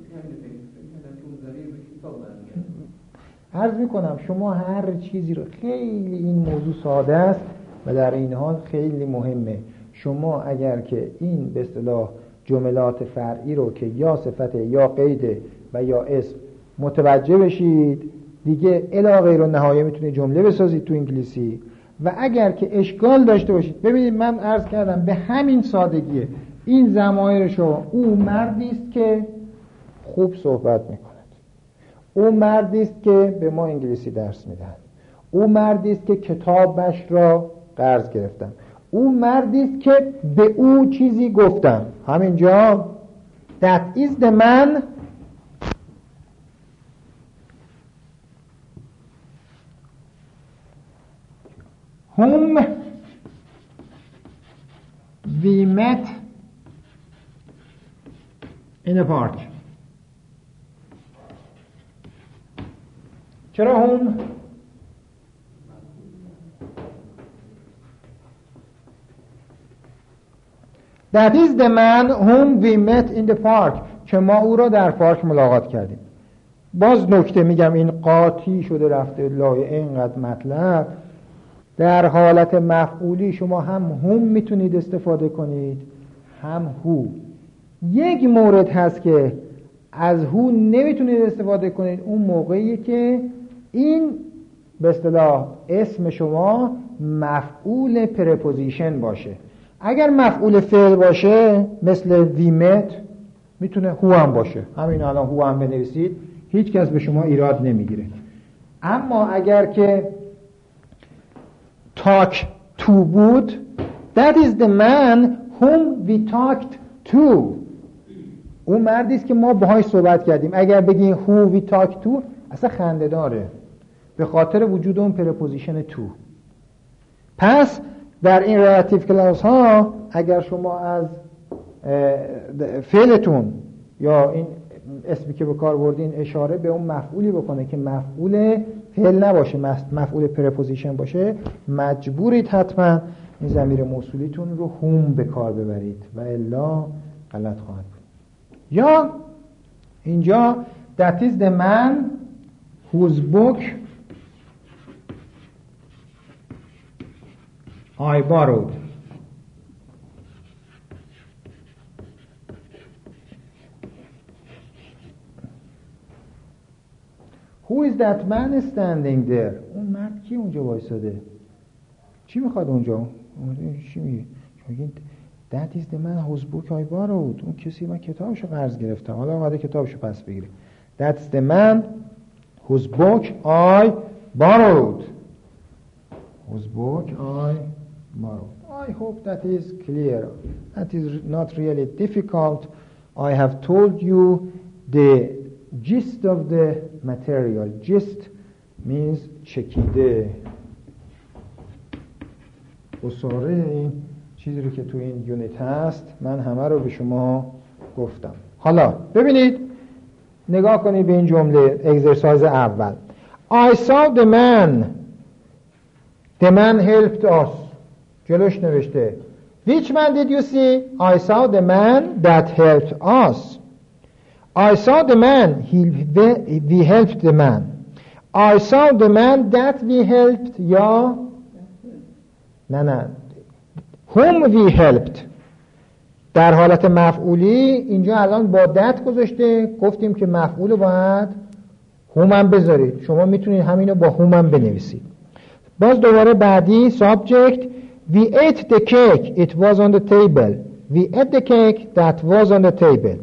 عرض میکنم شما هر چیزی رو، خیلی این موضوع ساده است و در این حال خیلی مهمه. شما اگر که این به اصطلاح جملات فرعی رو که یا صفت یا قید و یا اسم متوجه بشید، دیگه الی غیر النهایه میتونید جمله بسازید تو انگلیسی. و اگر که اشکال داشته باشید، ببینید من عرض کردم به همین سادگیه این ضمایر شما. او مردی است که خوب صحبت میکند، او مردی است که به ما انگلیسی درس میدهد، او مردی است که کتابش را قرض گرفتم، او مردی است که به او چیزی گفتم. همینجا that is the man whom we met in a park. چرا whom؟ That is the man whom we met in the park. که ما او را در پارک ملاقات کردیم. باز نکته میگم، این قاطی شده رفته لای اینقدر مطلب. در حالت مفعولی شما هم هم میتونید استفاده کنید هم هو. یک مورد هست که از هو نمیتونید استفاده کنید، اون موقعی که این به اصطلاح اسم شما مفعول پرپوزیشن باشه. اگر مفعول فعل باشه مثل ویمت میتونه هو هم باشه. همین الان هو هم بنویسید، هیچ کس به شما ایراد نمیگیره. اما اگر که talk to بود that is the man whom we talked to. اون مردی است که ما باهاش صحبت کردیم. اگر بگین who we talked to اصلا خنده داره به خاطر وجود اون پرپوزیشن to. پس در این ریلیتیو کلاس ها اگر شما از فعلتون یا این اسمی که به کار بردین اشاره به اون مفعولی بکنه که مفعول فعل نباشه، مفعول پرپوزیشن باشه، مجبورید حتما این ضمیر موصولیتون رو هم به کار ببرید و الا غلط خواهد بود. یا اینجا that is the man whose book I borrowed. Who is that man standing there? اون مرد کی اونجا وایساده؟ چی میخواد اونجا؟ چی میگه؟ That is the man whose book I borrowed. اون کسی من کتابشو قرض گرفتم، حالا اومده کتابشو پس بگیره. That's the man whose book I borrowed. Whose book I borrowed. I hope that is clear. That is not really difficult. I have told you the gist of the material. Gist means چکیده. اصاره این چیزی رو که تو این یونیت هست من همه رو به شما گفتم. حالا ببینید، نگاه کنید به این جمله اگزرسایز اول. I saw the man. The man helped us. جلوش نوشته Which man did you see? I saw the man that helped us. I saw the man. He, we helped the man. I saw the man that we helped. یا نه نه whom we helped. در حالت مفعولی اینجا الان با that گذاشته، گفتیم که مفعول باید whom هم بذارید. شما میتونید همینو با whom هم بنویسید. باز دوباره بعدی subject. We ate the cake. It was on the table. We ate the cake that was on the table.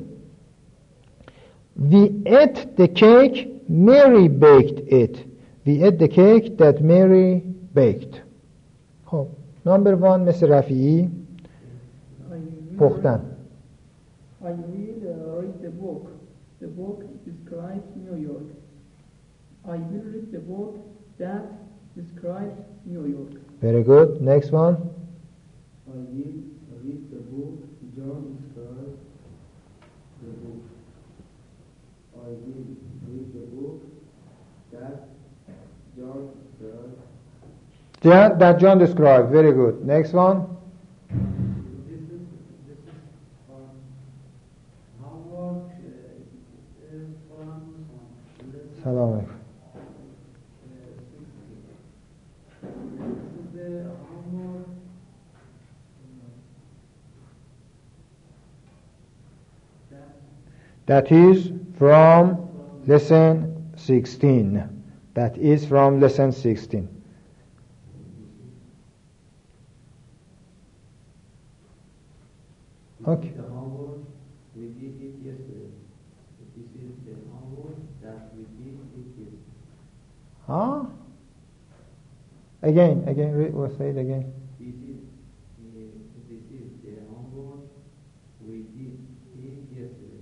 We ate the cake. Mary baked it. We ate the cake that Mary baked. خب نمبر وان مثل رفیعی پختن. I will uh, read the book. The book describes New York. I will read the book that describes New York. Very good. Next one. I will read the book John describes the book. I will read the book that John describes. Yeah, that John described. Very good. Next one. This is this is from homework uh, is from lesson سلام علیکم. That is from lesson sixteen. That is from lesson sixteen. Okay. The homework, we did it yesterday. This is the homework that we did it yesterday. Huh? Again, again, read, or say it again. This is, uh, this is the homework we did it yesterday.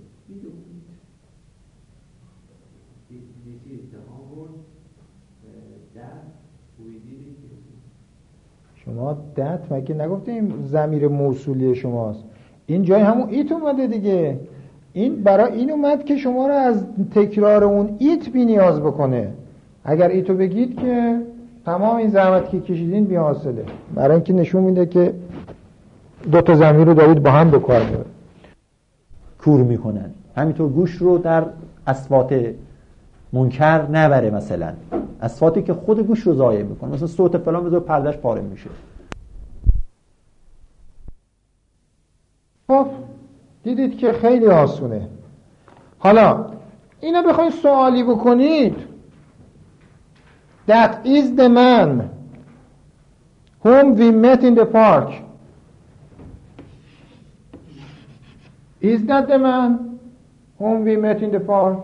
This, this is the homework uh, that we did it yesterday. شما that مگه نگفتیم ضمیر موصولی شماست؟ این جای همون ایت اومده دیگه. این برای این اومد که شما رو از تکرار اون ایت بی نیاز بکنه. اگر ایتو بگید که تمام این زحمت که کشیدین بی حاصله. برای اینکه نشون میده که دو تا ضمیر رو دارید با هم به کار میبرید. کور میکنن. همینطور گوش رو در اصوات منکر نبره، مثلا اصواتی که خود گوش رو ضایع میکنه، مثلا صوت فلان بذار پردهش پاره میشه. خب دیدید که خیلی آسونه. حالا اینو بخواید سوالی بکنید. That is the man whom we met in the park. Is that the man whom we met in the park?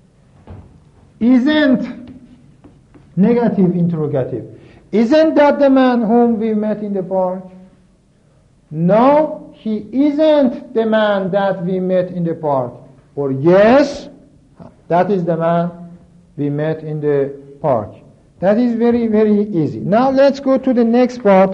Isn't negative interrogative. Isn't that the man whom we met in the park? No, he isn't the man that we met in the park. Or yes, that is the man we met in the park. That is very, very easy. Now let's go to the next part.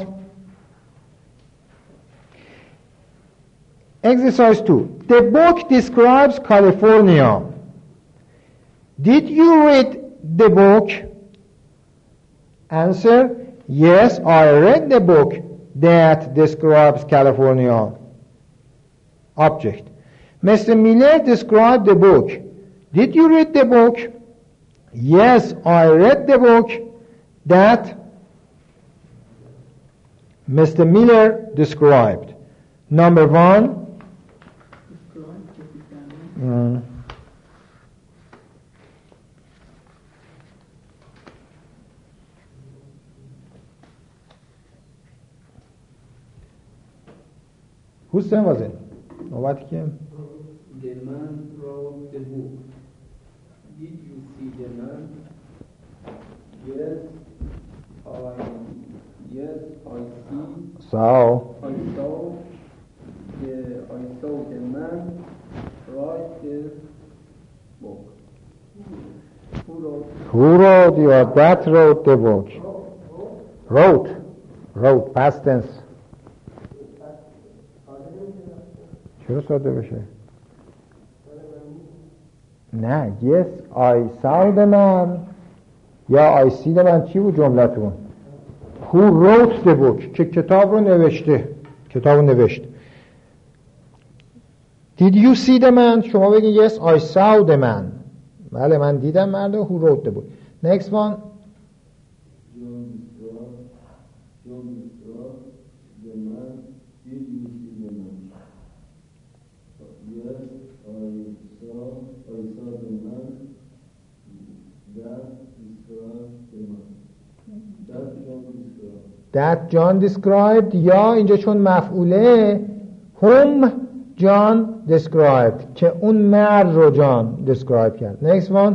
Exercise two. The book describes California. Did you read the book? Answer: yes, I read the book that describes California. Object: Mister Miller described the book. Did you read the book? Yes, I read the book that Mister Miller described. Number one. Mm. Hussein was it? What came? The man wrote the book. Did you see the man? Yes, I, yes, I see. So, I saw the, I saw the man write the book. Who wrote? who wrote your that wrote the book? Wrote. Wrote, past tense. چرا ساده بشه؟ نه yes I saw the man یا I see the man چی بود جملتون؟ who wrote the book که کتاب رو نوشته، کتاب رو نوشت. did you see the man شما بگید yes I saw the man بله من دیدم مرد who wrote the book. next one that John described یا اینجا چون مفعوله whom John described که اون مرد رو جان describe کرد. next one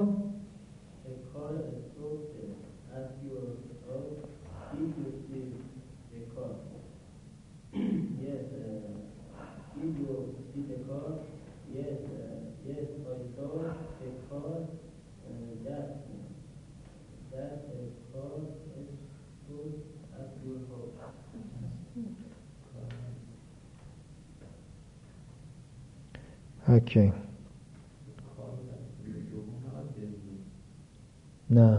اوکی نه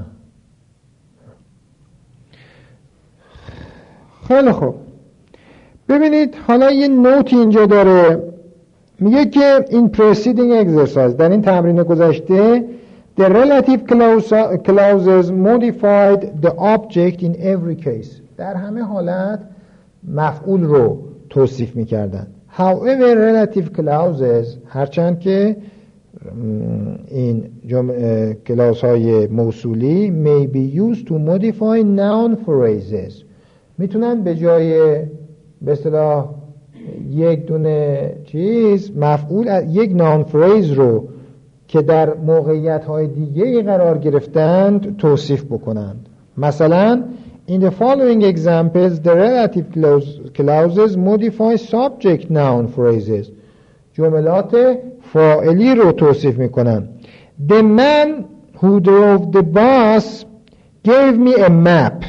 خیلی خوب ببینید حالا یه نوت اینجا داره میگه که این preceding exercise در این تمرین گذشته the relative clauses modified the object in every case در همه حالت مفعول رو توصیف میکردن. however relative clauses هرچند که این کلاس های موصولی may be used to modify noun phrases میتونن به جای به اصطلاح یک دونه چیز مفعول یک نان فریز رو که در موقعیت های دیگه قرار گرفتند توصیف بکنند. مثلا in the following examples the relative clauses modify subject noun phrases جملات فاعلی رو توصیف میکنن. the man who drove the bus gave me a map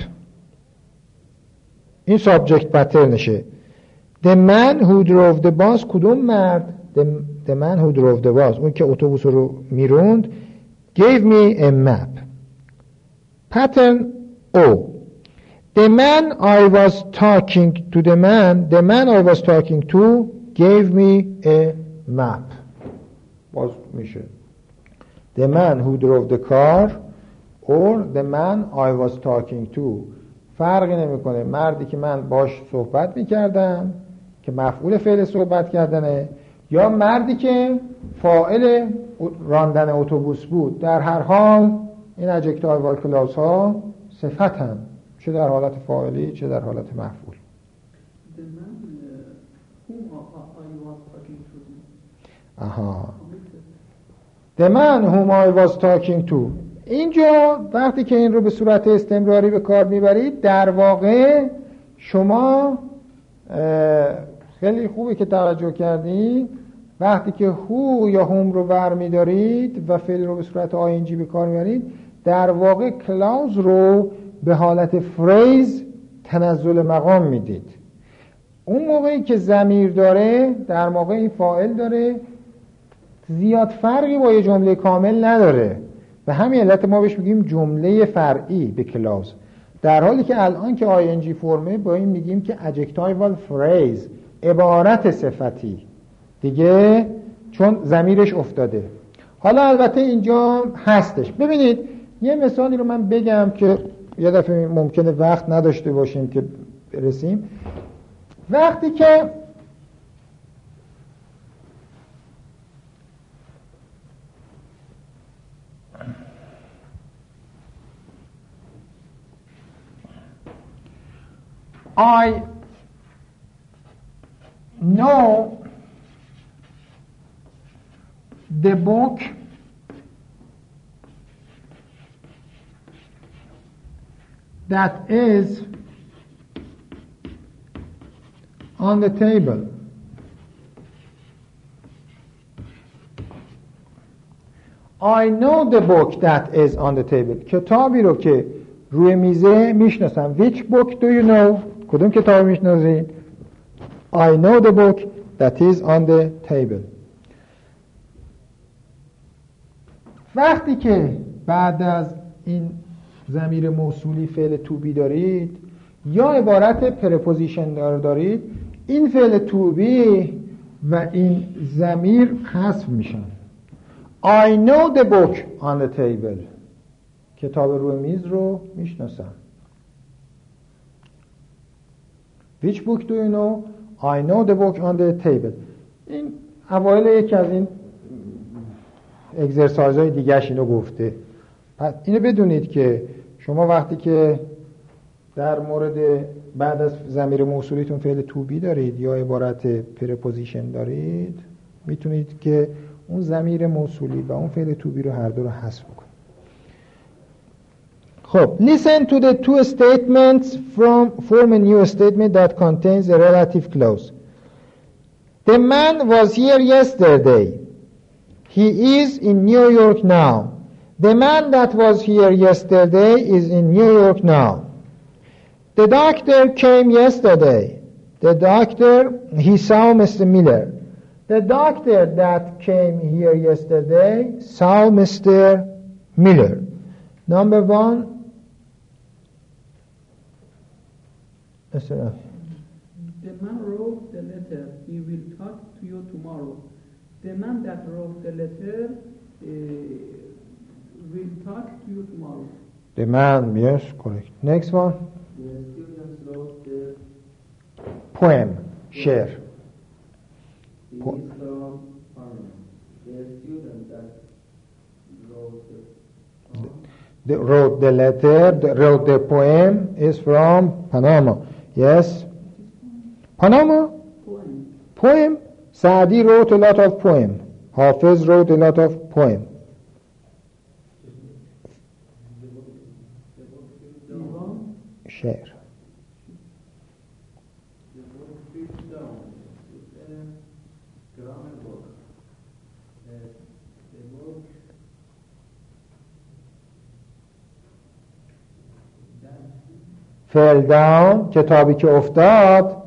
این subject patternشه. the man who drove the bus کدوم مرد؟ the, the man who drove the bus اون که اتوبوس رو میروند gave me a map. pattern O the man I was talking to the man the man I was talking to gave me a map باز میشه the man who drove the car or the man I was talking to فرقی نمیکنه مردی که من باش صحبت میکردم که مفعول فعل صحبت کردنه یا مردی که فاعل راندن اتوبوس بود در هر حال این ادجکتیوال کلاس ها صفتن چه در حالت فاعلی چه در حالت مفعول. آها the man whom I was talking to اینجا وقتی که این رو به صورت استمراری به کار میبرید در واقع شما خیلی خوبه که توجه کردید وقتی که هو یا هم رو برمیدارید و فعل رو به صورت آینجی به کار میبرید در واقع کلاوز رو به حالت فریز تنزل مقام میدید. اون موقعی که ضمیر داره در موقع این فاعل داره زیاد فرقی با یه جمله کامل نداره به همین علت ما بهش میگیم جمله فرعی به کلاوز در حالی که الان که آی ان جی فرمه با این میگیم که adjectival phrase عبارت صفتی دیگه چون ضمیرش افتاده. حالا البته اینجا هستش ببینید یه مثالی رو من بگم که یه دفعه ممکنه وقت نداشته باشیم که برسیم. وقتی که I know the book that is on the table. I know the book that is on the table. کتابی رو که روی میزه میشناسم. Which book do you know? کدوم کتاب میشناسید؟ I know the book that is on the table. وقتی که بعد از این ضمیر موصولی فعل تو بی دارید یا عبارت پرپوزیشن دار دارید، این فعل تو بی و این ضمیر حذف میشن. I know the book on the table. کتاب روی میز رو میشناسم. Which book do you know? I know the book on the table. این اوایل یکی از این اگزرسایزهای دیگه‌اش اینو گفته. پس اینو بدونید که شما وقتی که در مورد بعد از ضمیر موصولیتون فعل تو بی دارید یا عبارت پرپوزیشن دارید، میتونید که اون ضمیر موصولی و اون فعل تو بی رو هر دو رو حذف کنید. خب listen to the two statements from form a new statement that contains a relative clause. The man was here yesterday. He is in New York now. The man that was here yesterday is in New York now. The doctor came yesterday. The doctor, he saw Mister Miller. The doctor that came here yesterday saw Mister Miller. Number one. Mister The man wrote the letter. He will talk to you tomorrow. The man that wrote the letter uh, will talk to you tomorrow. The man, yes, correct. Next one. The students wrote the Poem, شعر. the Po- Islam poem. The student that wrote the poem. The, wrote the letter, the, wrote the poem is from Panama. Yes? Panama? Poem. Poem? Saadi wrote a lot of poem. Hafiz wrote a lot of poem. شعر. The book fits down. It's a grammar book. The, the book that fell down، کتابی که افتاد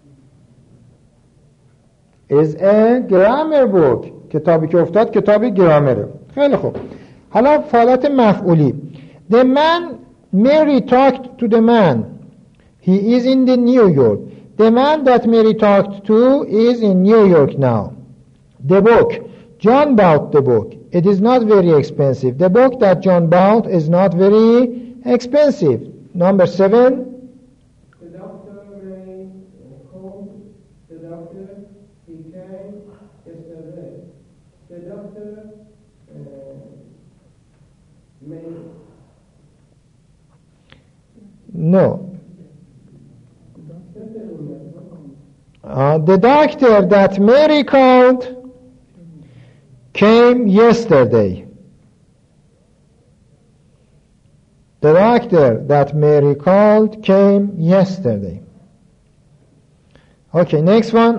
is a grammar book. کتابی که افتاد کتابی گرامره. خیلی خوب. حالا فعالات مفعولی. The man Mary talked to the man. He is in the New York. The man that Mary talked to is in New York now. The book. John bought the book. It is not very expensive. The book that John bought is not very expensive. Number seven. The doctor may call the doctor. He came yesterday. The doctor uh, may No. Uh, the doctor that Mary called came yesterday. The doctor that Mary called came yesterday. Okay, next one.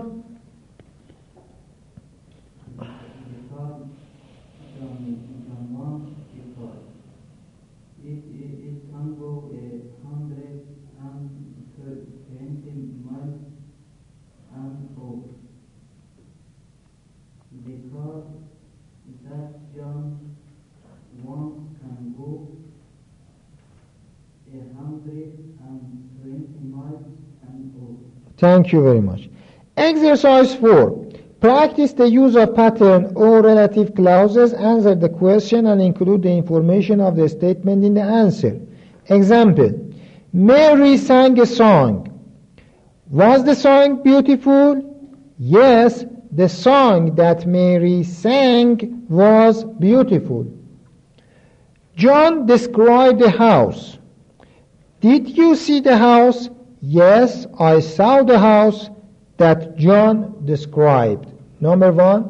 Thank you very much. Exercise four. Practice the use of pattern or relative clauses. Answer the question and include the information of the statement in the answer. Example. Mary sang a song. Was the song beautiful? Yes, the song that Mary sang was beautiful. John described the house. Did you see the house? Yes, I saw the house that John described. Number one.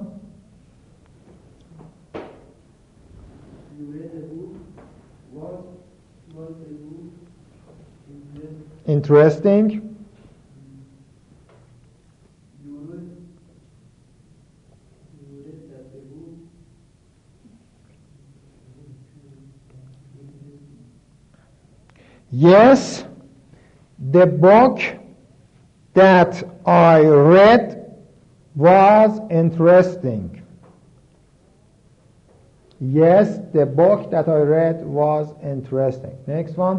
you read the book. What was the book? Interesting. You read, you read that the book. Yes, the book that I read was interesting. Yes, the book that I read was interesting. Next one.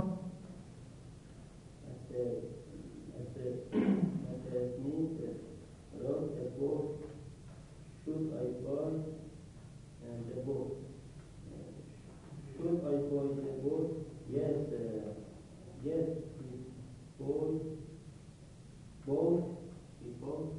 As the, as the, as the Smith wrote a book, should I buy and the book? Should I buy the book? Yes, uh, yes, he bought, bought, he bought.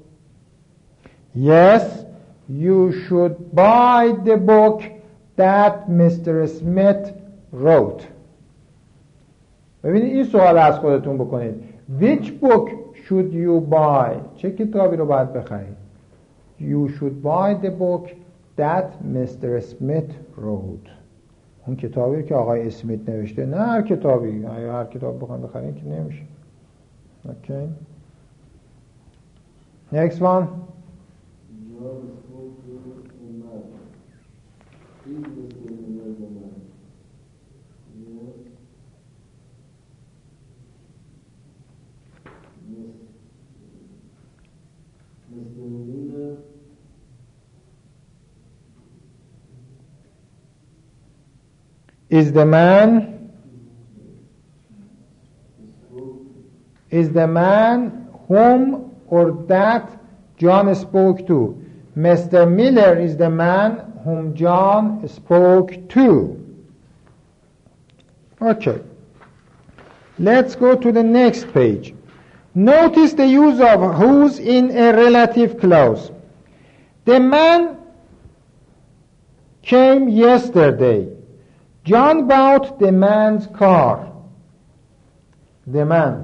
Yes, you should buy the book that Mister Smith wrote. ببینید این سوال از خودتون بکنید. Which book should you buy? چه کتابی رو باید بخرید؟ You should buy the book that Mister Smith wrote. اون کتابی که آقای اسمیت نوشته، نه هر کتابی. هر کتاب بخواید بخرید که نمیشه. Okay. Next one. Is the man is the man whom or that John spoke to. Mister Miller is the man whom John spoke to. Okay. Let's go to the next page. Notice the use of whose in a relative clause. The man came yesterday. John bought the man's car. The man.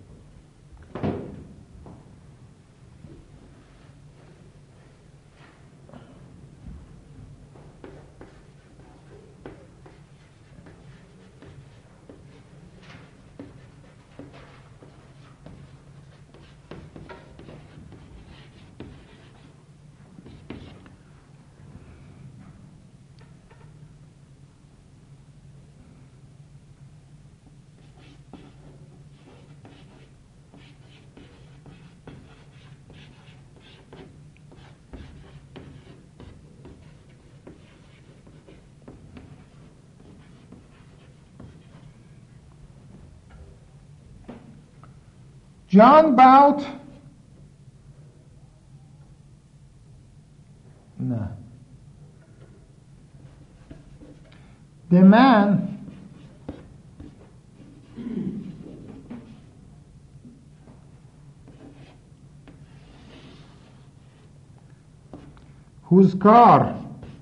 John bought no. The man whose car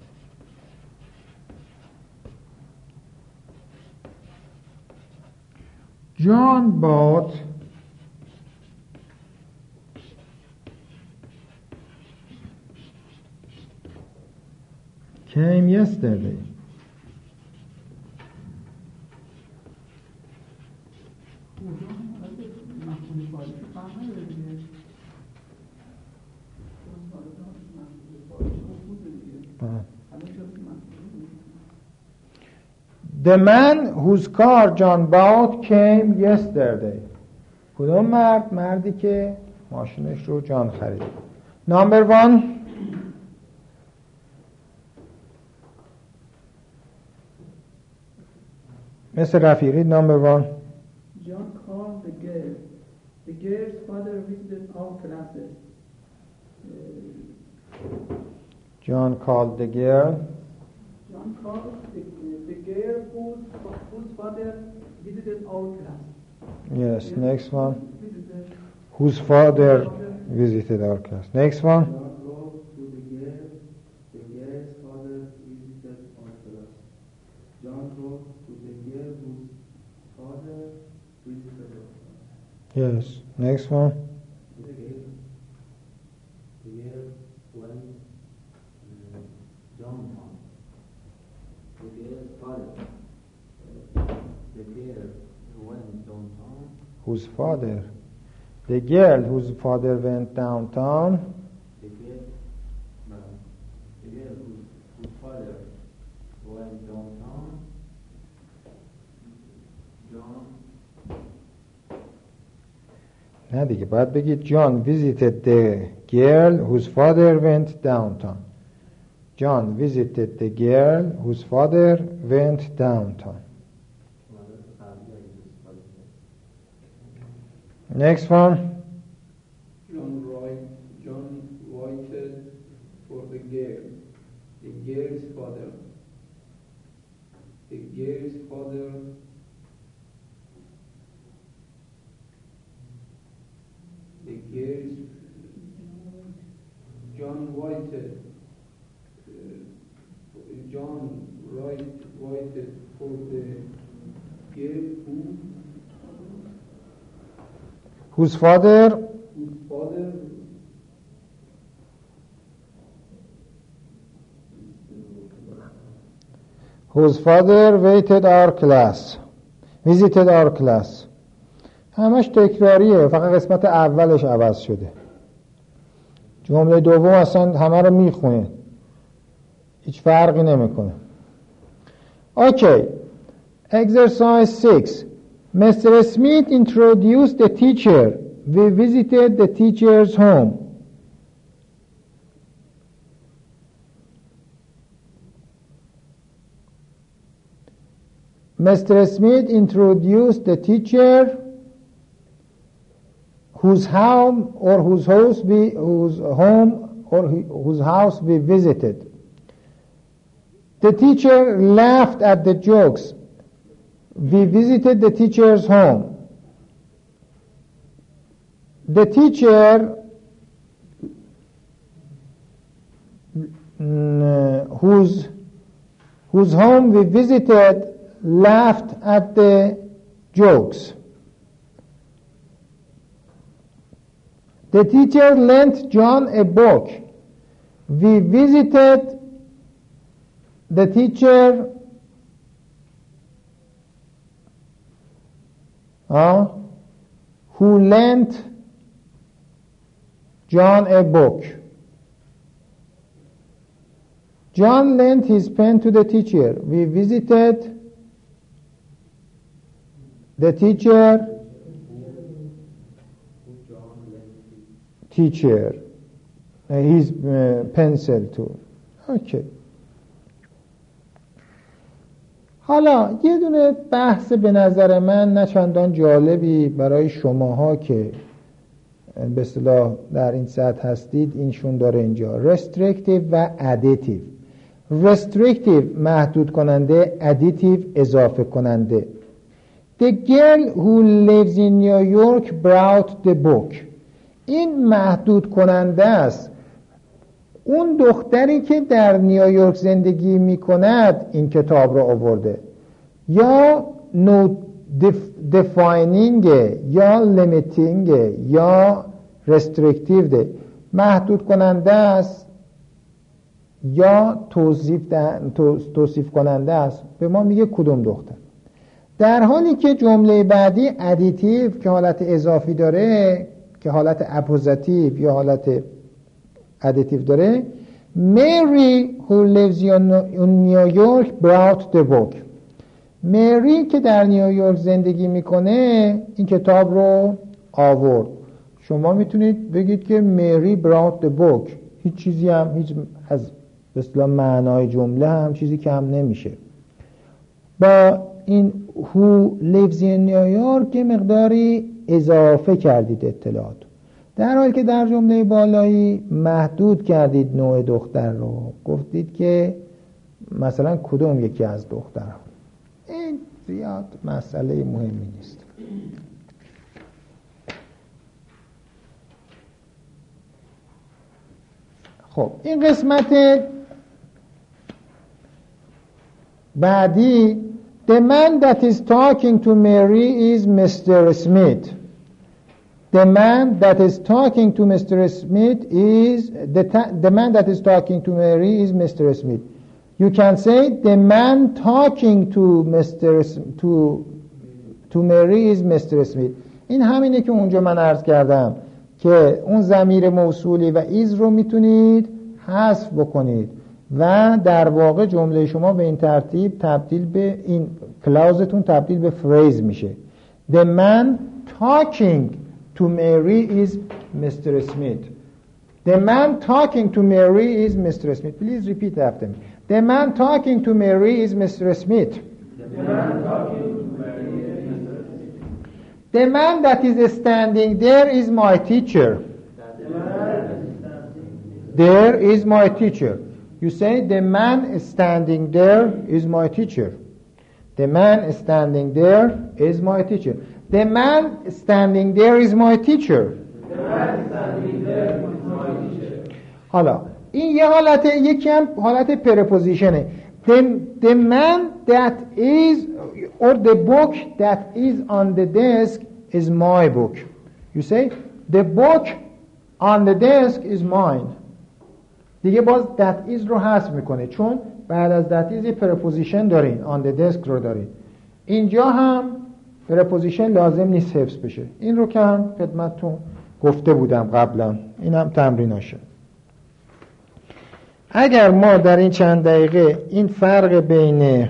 John bought came yesterday. The man whose car John bought came yesterday. کدوم مرد؟ مردی که ماشینش رو جان خرید. Number one. Mister Rafi, read number one. John called the girl. The girl's father visited all classes. Uh, John called the girl. John called the, the girl whose, whose father visited all classes. Yes, Yes. next one. Visited. Whose father visited our class. Next one. John wrote to the girl, the girl's father visited our class. John wrote to the girl whose father visited our class. Yes, next one. The girl, the girl went uh, downtown. The girl's father, uh, the girl went downtown. Whose father? The girl whose father went downtown. The girl, no, the girl whose, whose father went downtown. John. نه دیگه باید بگید John visited the girl whose father went downtown. John visited the girl whose father went downtown. Next one. John write, John waited for the girl, the girl's father. The girl's father the girl's John waited uh, John write, waited for the girl who whose father whose father whose father waited our class visited our class. همش تکراریه، فقط قسمت اولش عوض شده. جمله دوم اصلا همه رو میخونه، هیچ فرقی نمیکنه. Okay, exercise six. Mister Smith introduced the teacher. We visited the teacher's home. Mister Smith introduced the teacher whose home or whose house we whose home or whose house we visited. The teacher laughed at the jokes. We visited the teacher's home. The teacher mm, whose whose home we visited laughed at the jokes. The teacher lent John a book. We visited the teacher uh, who lent John a book. John lent his pen to the teacher. We visited the teacher teacher uh, his uh, pencil too. Okay. حالا یه دونه بحث به نظر من نه چندان جالبی برای شماها که به اصطلاح در این سطح هستید اینشون داره اینجا. restrictive و additive. restrictive محدود کننده، additive اضافه کننده. The girl who lives in New York brought the book. این محدود کننده است. اون دختری که در نیویورک زندگی می کند این کتاب رو آورده. یا نو دیفاینینگ یا لیمیتینگ یا رستریکتیو، محدود کننده است یا توصیف, توصیف کننده است. به ما میگه کدوم دختر. در حالی که جمله بعدی ادیتیو که حالت اضافی داره، که حالت اپوزیتیو یا حالت ادیتیو داره، Mary who lives in New York brought the book. مری که در نیویورک زندگی میکنه این کتاب رو آورد. شما میتونید بگید که مری brought the book. هیچ چیزی هم هیچ از به اصطلاح معنای جمله هم چیزی کم نمیشه. با این who lives in New York یه مقداری اضافه کردید اطلاعات، در حالی که در جمله بالایی محدود کردید نوع دختر رو. گفتید که مثلا کدوم یکی از دخترها. این زیاد مسئله مهمی نیست. خب این قسمت بعدی The man that is talking to Mary is Mister Smith. The man that is talking to Mister Smith is the, ta- the man that is talking to Mary is Mister Smith. You can say the man talking to Mister to to Mary is Mister Smith. این همینه که اونجا من عرض کردم که اون ضمیر موصولی و is رو میتونید حذف بکنید و در واقع جمله شما به این ترتیب تبدیل به این کلاوزتون تبدیل به فریز میشه. The man talking to Mary is Mister Smith. The man talking to Mary is Mister Smith. Please repeat after me. The man talking to Mary is Mister Smith. The man talking to Mary is Mister Smith. The man that is standing there is my teacher. The man is standing There is my teacher. You say, the man is standing there is my teacher. The man is standing there is my teacher. The man standing there is my teacher. The man standing there is my teacher. حالا این یه حالت یکی هم حالت پرپوزیشنه. The, the man that is or the book that is on the desk is my book. You say the book on the desk is mine. دیگه باز that is رو حذف میکنه چون بعد از that is یه پرپوزیشن دارین on the desk رو دارین. اینجا هم پرپوزیشن لازم نیست حفظ بشه. این رو که هم خدمتتون گفته بودم قبلا. این هم تمریناشه. اگر ما در این چند دقیقه این فرق بین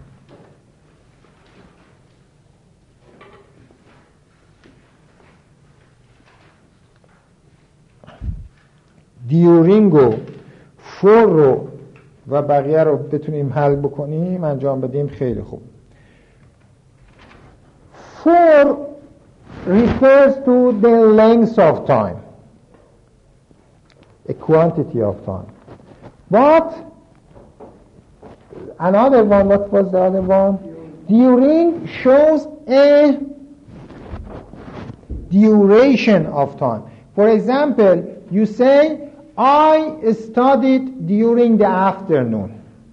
دیورینگ و فور رو و بقیه رو بتونیم حل بکنیم انجام بدیم خیلی خوب. For refers to the length of time, a quantity of time. But another one, what was the other one? During shows a duration of time. For example, you say, I studied during the afternoon.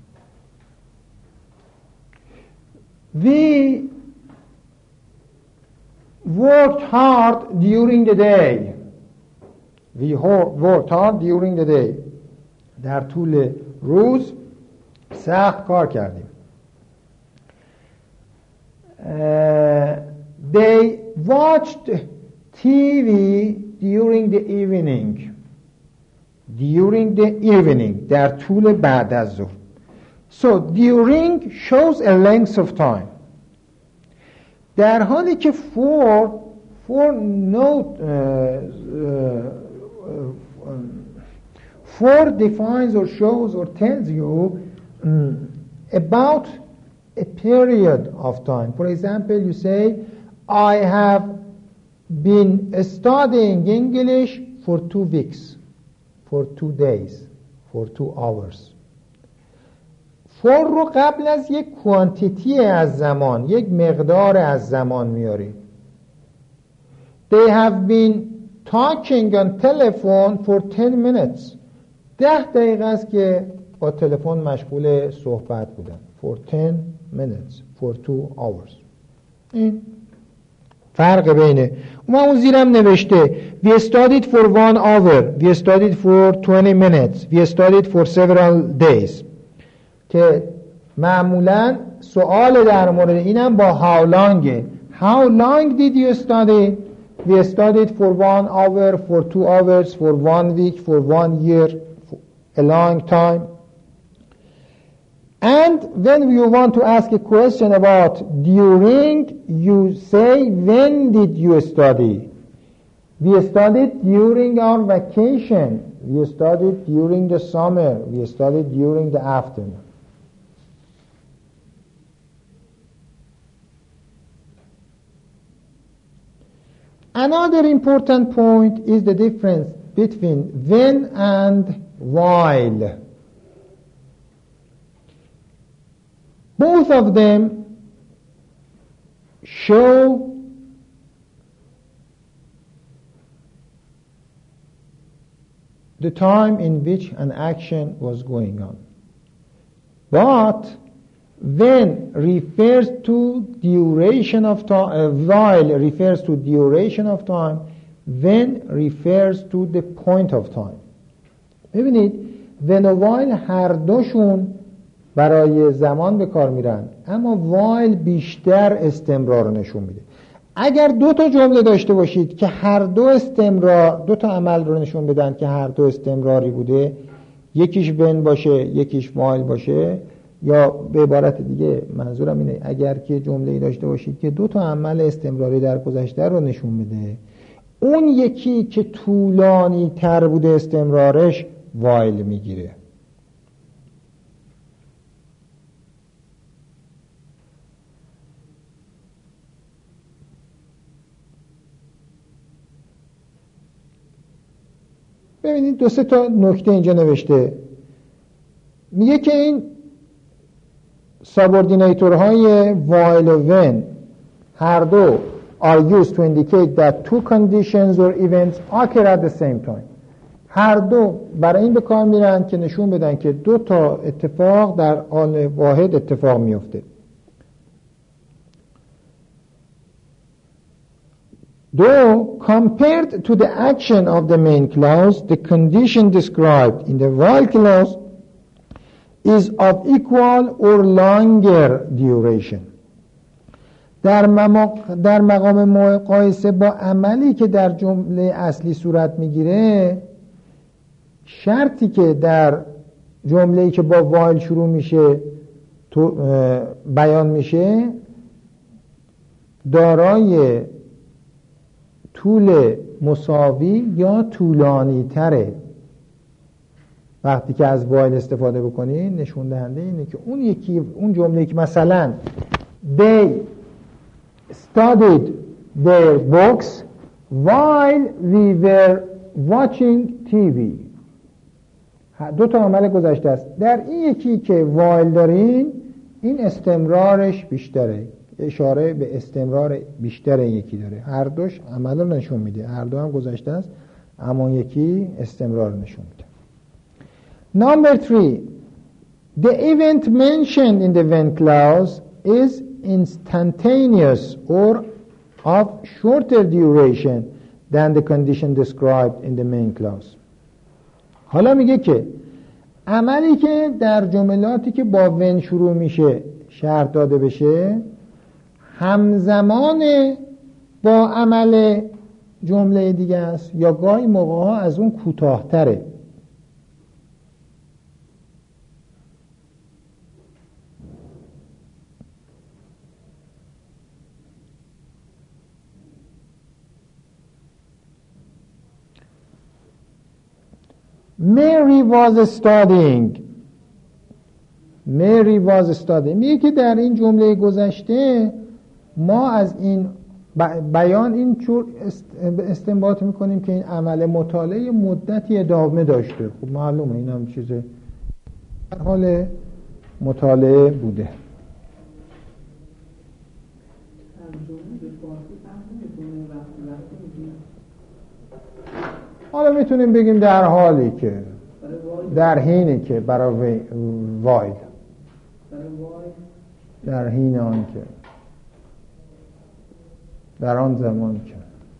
We worked hard during the day. We worked hard during the day. در طول روز سخت کار کردیم. Uh, they watched T V during the evening. During the evening. در طول بعد از ظهر. So during shows a length of time. در حالی که for for no uh, uh, for defines or shows or tells you um, about a period of time. For example, you say, I have been studying English for two weeks, for two days, for two hours. for رو قبل از یک کوانتیتی از زمان، یک مقدار از زمان میاری. They have been talking on telephone for ten minutes. ده دقیقه است که با تلفن مشغول صحبت بودن. For ten minutes. For two hours. این فرق بینه. اون زیرم نوشته We studied for one hour. We studied for twenty minutes. We studied for several days. که معمولا سوال در مورد اینم با how long. How long did you study? We studied for one hour, for two hours, for one week, for one year, for a long time. And when you want to ask a question about during, you say, when did you study? We studied during our vacation. We studied during the summer. We studied during the afternoon. Another important point is the difference between when and while. Both of them show the time in which an action was going on. But when refers to duration of time, uh, while refers to duration of time, when refers to the point of time. ببینید when و while هر دوشون برای زمان به کار میرن، اما while بیشتر استمرار رو نشون میده. اگر دو تا جمله داشته باشید که هر دو استمرار، دو تا عمل رو نشون بدن که هر دو استمراری بوده، یکیش when باشه یکیش while باشه، یا به عبارت دیگه منظورم اینه اگر که جمله‌ای داشته باشید که دو تا عمل استمراری در گذشته رو نشون بده، اون یکی که طولانی تر بوده استمرارش وایل میگیره. ببینید دو سه تا نکته اینجا نوشته. میگه که این سابوردینیتورهای وایل و ون هر دو are used to indicate that two conditions or events occur at the same time. هر دو برای این به کار میرن که نشون بدن که دو تا اتفاق در آن واحد اتفاق میفته. Though compared to the action of the main clause, the condition described in the while clause is of equal or longer duration. در, در مقام مقایسه با عملی که در جمله اصلی صورت میگیره، شرطی که در جمله‌ای که با وایل شروع میشه تو بیان میشه دارای طول مساوی یا طولانی تره. وقتی که از وایل استفاده بکنی نشون دهنده اینه که اون یکی اون جمله‌ای که مثلا they studied their books while we were watching تی وی، دو تا عمل گذشته است. در این یکی که وایل دارین این استمرارش بیشتره، اشاره به استمرار بیشتر یکی داره. هر دوش عمل رو نشون میده، هر دو هم گذشته است اما یکی استمرار نشون میده. Number three, the event mentioned in the when clause is instantaneous or of shorter duration than the condition described in the main clause. حالا میگه که عملی که در جملاتی که با when شروع میشه شرط داده بشه همزمان با عمل جمله دیگه است یا گاهی موقع ها از اون کوتاه‌تره. Mary was studying. Mary was studying. میگه که در این جمله گذشته ما از این بیان این چور استنباط میکنیم که این عمل مطالعه مدتی ادامه داشته. خب معلومه این هم چیز در حال مطالعه بوده. حالا میتونیم بگیم در حالی که در حینی که برای وایل در حین آن که در آن زمان که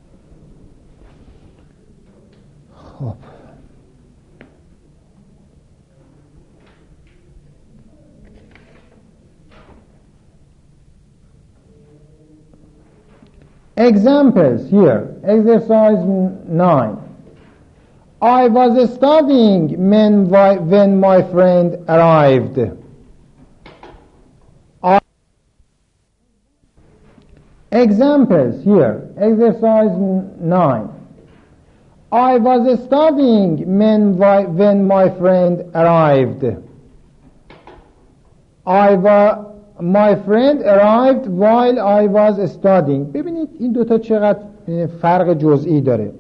خب examples here. Exercise nine. I was studying when, when my friend arrived. I Examples here. Exercise nine. I was studying when, when my friend arrived. I was, my friend arrived while I was studying. ببینید این دوتا چقدر فرق جزئی داره.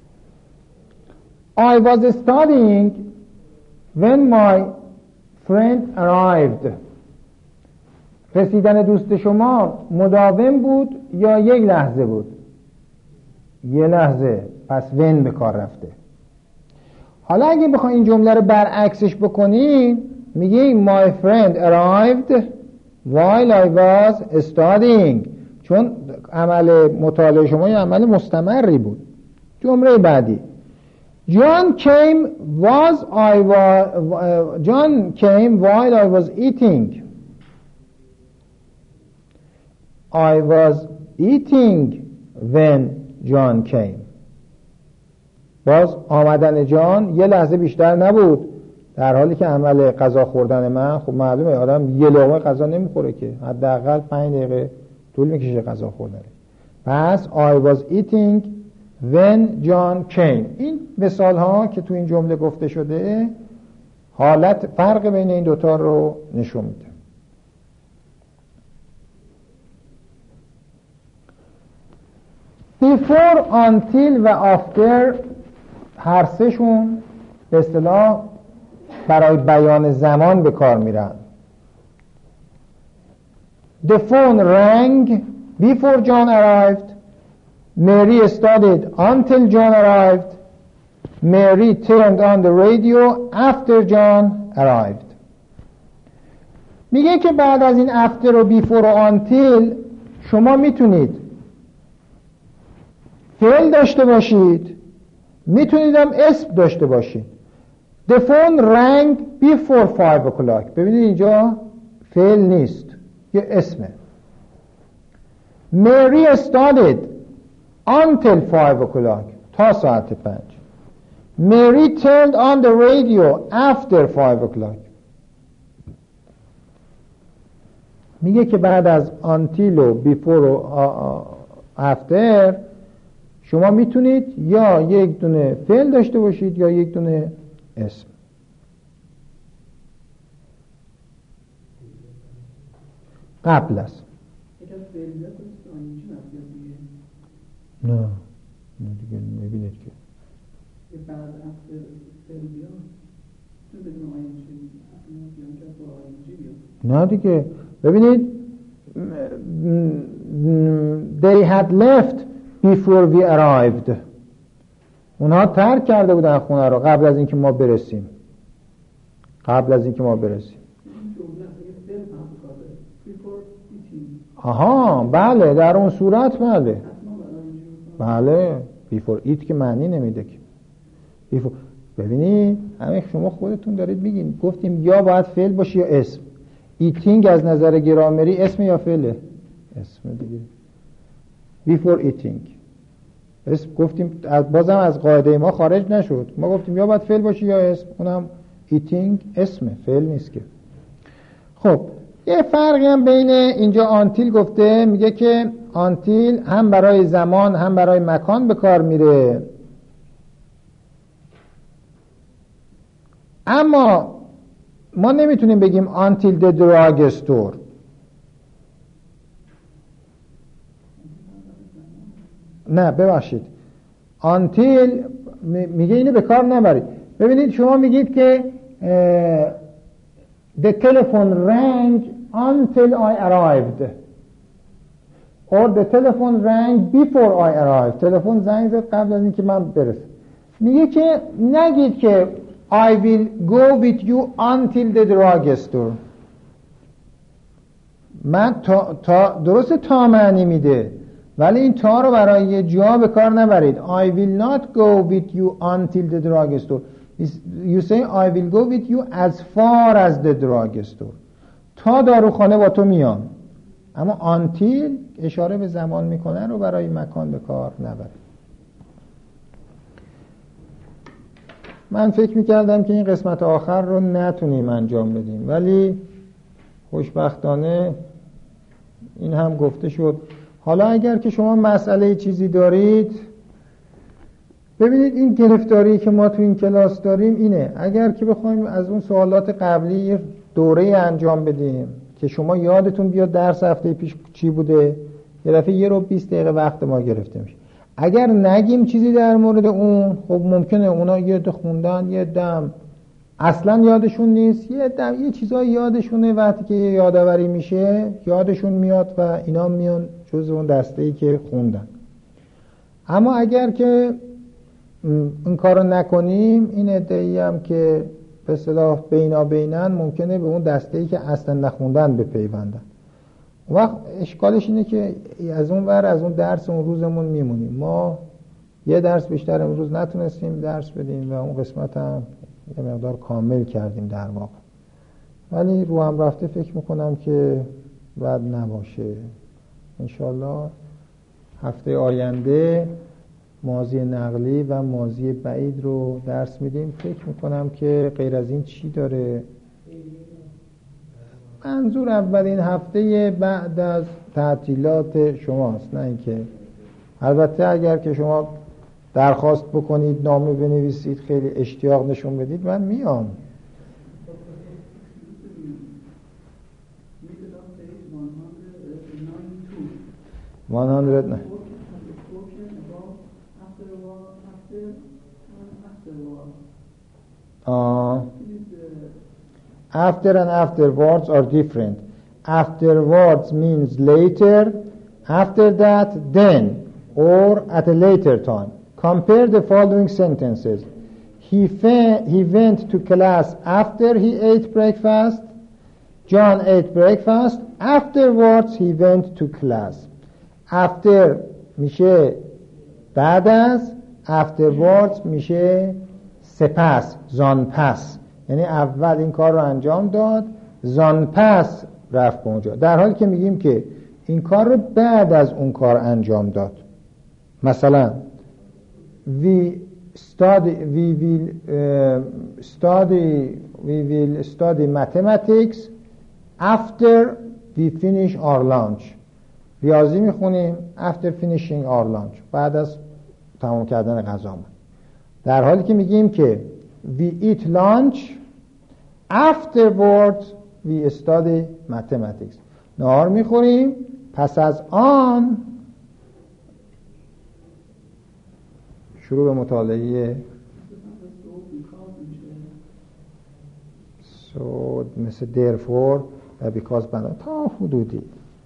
I was studying when my friend arrived. رسیدن دوست شما مداوم بود یا یک لحظه بود؟ یه لحظه، پس when به کار رفته. حالا اگه بخواید این جمله رو برعکسش بکنین میگیم my friend arrived while I was studying، چون عمل مطالعه شما یه عمل مستمری بود. جمله بعدی John came was I was uh, John came while I was eating. I was eating when John came. باز آمدن جان یه لحظه بیشتر نبود، در حالی که عمل غذا خوردن من خب معلومه آدم یه لقمه غذا نمیخوره که، حداقل پنج دقیقه طول میکشه غذا خوردن. پس I was eating when John came. این مثال ها که تو این جمله گفته شده حالت فرق بین این دوتا رو نشون میده. before, until و after هر سه‌شون به اصطلاح برای بیان زمان به کار میرن. The phone rang before John arrived. Mary studied until John arrived. Mary turned on the radio after John arrived. میگه که بعد از این after و before و until شما میتونید فعل داشته باشید، میتونید هم اسم داشته باشید. The phone rang before five o'clock. ببینید اینجا فعل نیست، یه اسمه. Mary studied until five o'clock. تا ساعت پنج. Mary turned on the radio after five o'clock. میگه که بعد از until و before و after شما میتونید یا یک دونه فعل داشته باشید یا یک دونه اسم. قبل است. نه نه دیگه میبینید که بعد after فعل بیاد تو بدون آینجی نه دیگه ببینید they had left before we arrived. اونها ترک کرده بودن خونه رو قبل از اینکه ما برسیم. قبل از اینکه ما برسیم. آها بله در اون صورت بله. بله before eat که معنی نمیده که. before ببینید همه شما خودتون دارید میگین گفتیم یا باید فعل باشه یا اسم. eating از نظر گرامری اسم یا فعله؟ اسم دیگه. before eating اسم گفتیم بازم از قاعده ما خارج نشد. ما گفتیم یا باید فعل باشه یا اسم. اونم eating اسمه فعل نیست که. خب یه فرقی هم بین اینجا آنتیل گفته میگه که آنتیل هم برای زمان هم برای مکان به کار میره. اما ما نمیتونیم بگیم until the drug store. نه ببخشید until میگه اینو به کار نبرید. ببینید شما میگید که the telephone rang until I arrived or the telephone rang before I arrived. تلفن زنگ زد قبل از اینکه من برسم. میگه که نگید که I will go with you until the drug store. من تا, تا درست تا معنی میده ولی این تا رو برای یه جا به کار نبرید. I will not go with you until the drug store. You say I will go with you as far as the drug store. تا داروخانه با تو میام. اما until اشاره به زمان میکنه رو برای مکان به کار نبرید. من فکر میکردم که این قسمت آخر رو نتونیم انجام بدیم ولی خوشبختانه این هم گفته شد. حالا اگر که شما مسئله چیزی دارید ببینید این گرفتاری که ما تو این کلاس داریم اینه. اگر که بخوایم از اون سوالات قبلی دوره انجام بدیم که شما یادتون بیاد درس هفته پیش چی بوده یه دفعه یه رو بیست دقیقه وقت ما گرفته میشه. اگر نگیم چیزی در مورد اون خب ممکنه اونا یه ده خوندن یه دم اصلا یادشون نیست یه دم یه چیزای یادشونه وقتی که یادآوری میشه یادشون میاد و اینا میان جز اون دسته‌ای که خوندن. اما اگر که این کارو نکنیم این عده‌ای هم که به اصطلاح بینا بینن ممکنه به اون دسته‌ای که اصلا نخوندن بپیوندن. اون وقت اشکالش اینه که از اون ور از اون درس اون روزمون میمونیم. ما یه درس بیشتر امروز نتونستیم درس بدیم و اون قسمت هم یه مقدار کامل کردیم در واقع. ولی رو هم رفته فکر میکنم که بد نباشه. انشالله هفته آینده ماضی نقلی و ماضی بعید رو درس میدیم. فکر میکنم که غیر از این چی داره؟ منظور اولین هفته بعد از تعطیلات شماست. نه اینکه البته اگر که شما درخواست بکنید، نامه بنویسید، خیلی اشتیاق نشون بدید، من میام. one hundred uh, after and afterwards are different. Afterwards means later, after that then, or at a later time. Compare the following sentences. He, fa- he went to class after he ate breakfast. John ate breakfast. Afterwards he went to class. After میشه بعد از، afterwards میشه سپس، زان پس، یعنی اول این کار رو انجام داد، زان پس رفت به اونجا، در حالی که میگیم که این کار رو بعد از اون کار انجام داد. مثلا we study we will uh, study we will study mathematics after we finish our lunch. ریاضی میخونیم after finishing our lunch، بعد از تمام کردن غذامون. در حالی که میگیم که we eat lunch afterwards we study mathematics. نهار میخوریم، پس از آن شروع به مطالعه. so مثل therefore و because بنا تا حدودی.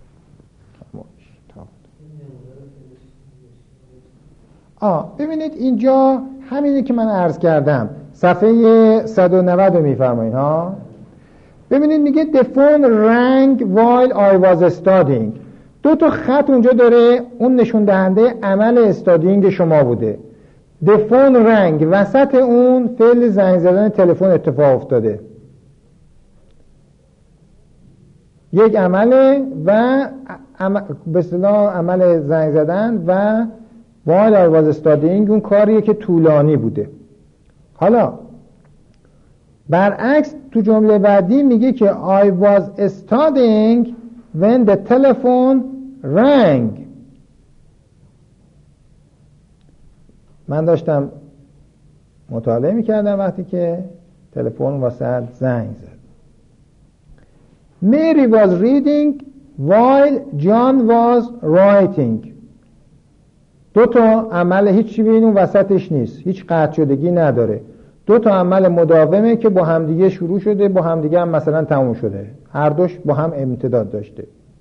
آه ببینید اینجا همینی که من عرض کردم، صفحه صد و نود رو میفرمایید ها. ببینید میگه the phone rang while I was studying. دو تا خط اونجا داره، اون نشون دهنده عمل استادینگ شما بوده. the phone rang، وسط اون فعل زنگ زدن تلفن اتفاق افتاده، یک عمله و عمل به اصطلاح عمل زنگ زدن و while I was studying اون کاریه که طولانی بوده. حالا برعکس تو جمله بعدی میگه که I was studying when the telephone rang. من داشتم مطالعه میکردم وقتی که تلفن واسه زنگ زد. Mary was reading while John was writing. دو تا عمل هیچی بین اون وسطش نیست، هیچ قطع شدگی نداره، دو تا عمل مداومه که با همدیگه شروع شده، با همدیگه هم مثلا تموم شده، هر دوش با هم امتداد داشته.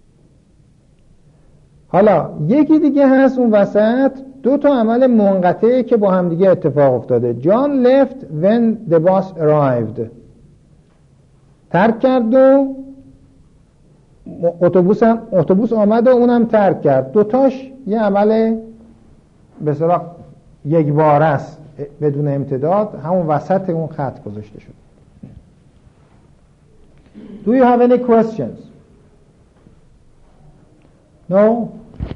حالا یکی دیگه هست اون وسط، دو تا عمل منقطعه که با همدیگه اتفاق افتاده. John left when the bus arrived. ترک کرد و اتوبوس هم اتوبوس آمد و اونم ترک کرد. دوتاش یه عمل به اصطلاح یک باره است بدون امتداد، همون وسط اون خط گذاشته شد. Do you have any questions? No?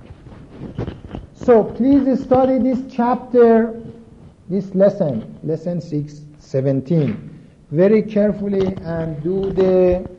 So please study this chapter, this lesson, lesson six seventeen very carefully and do the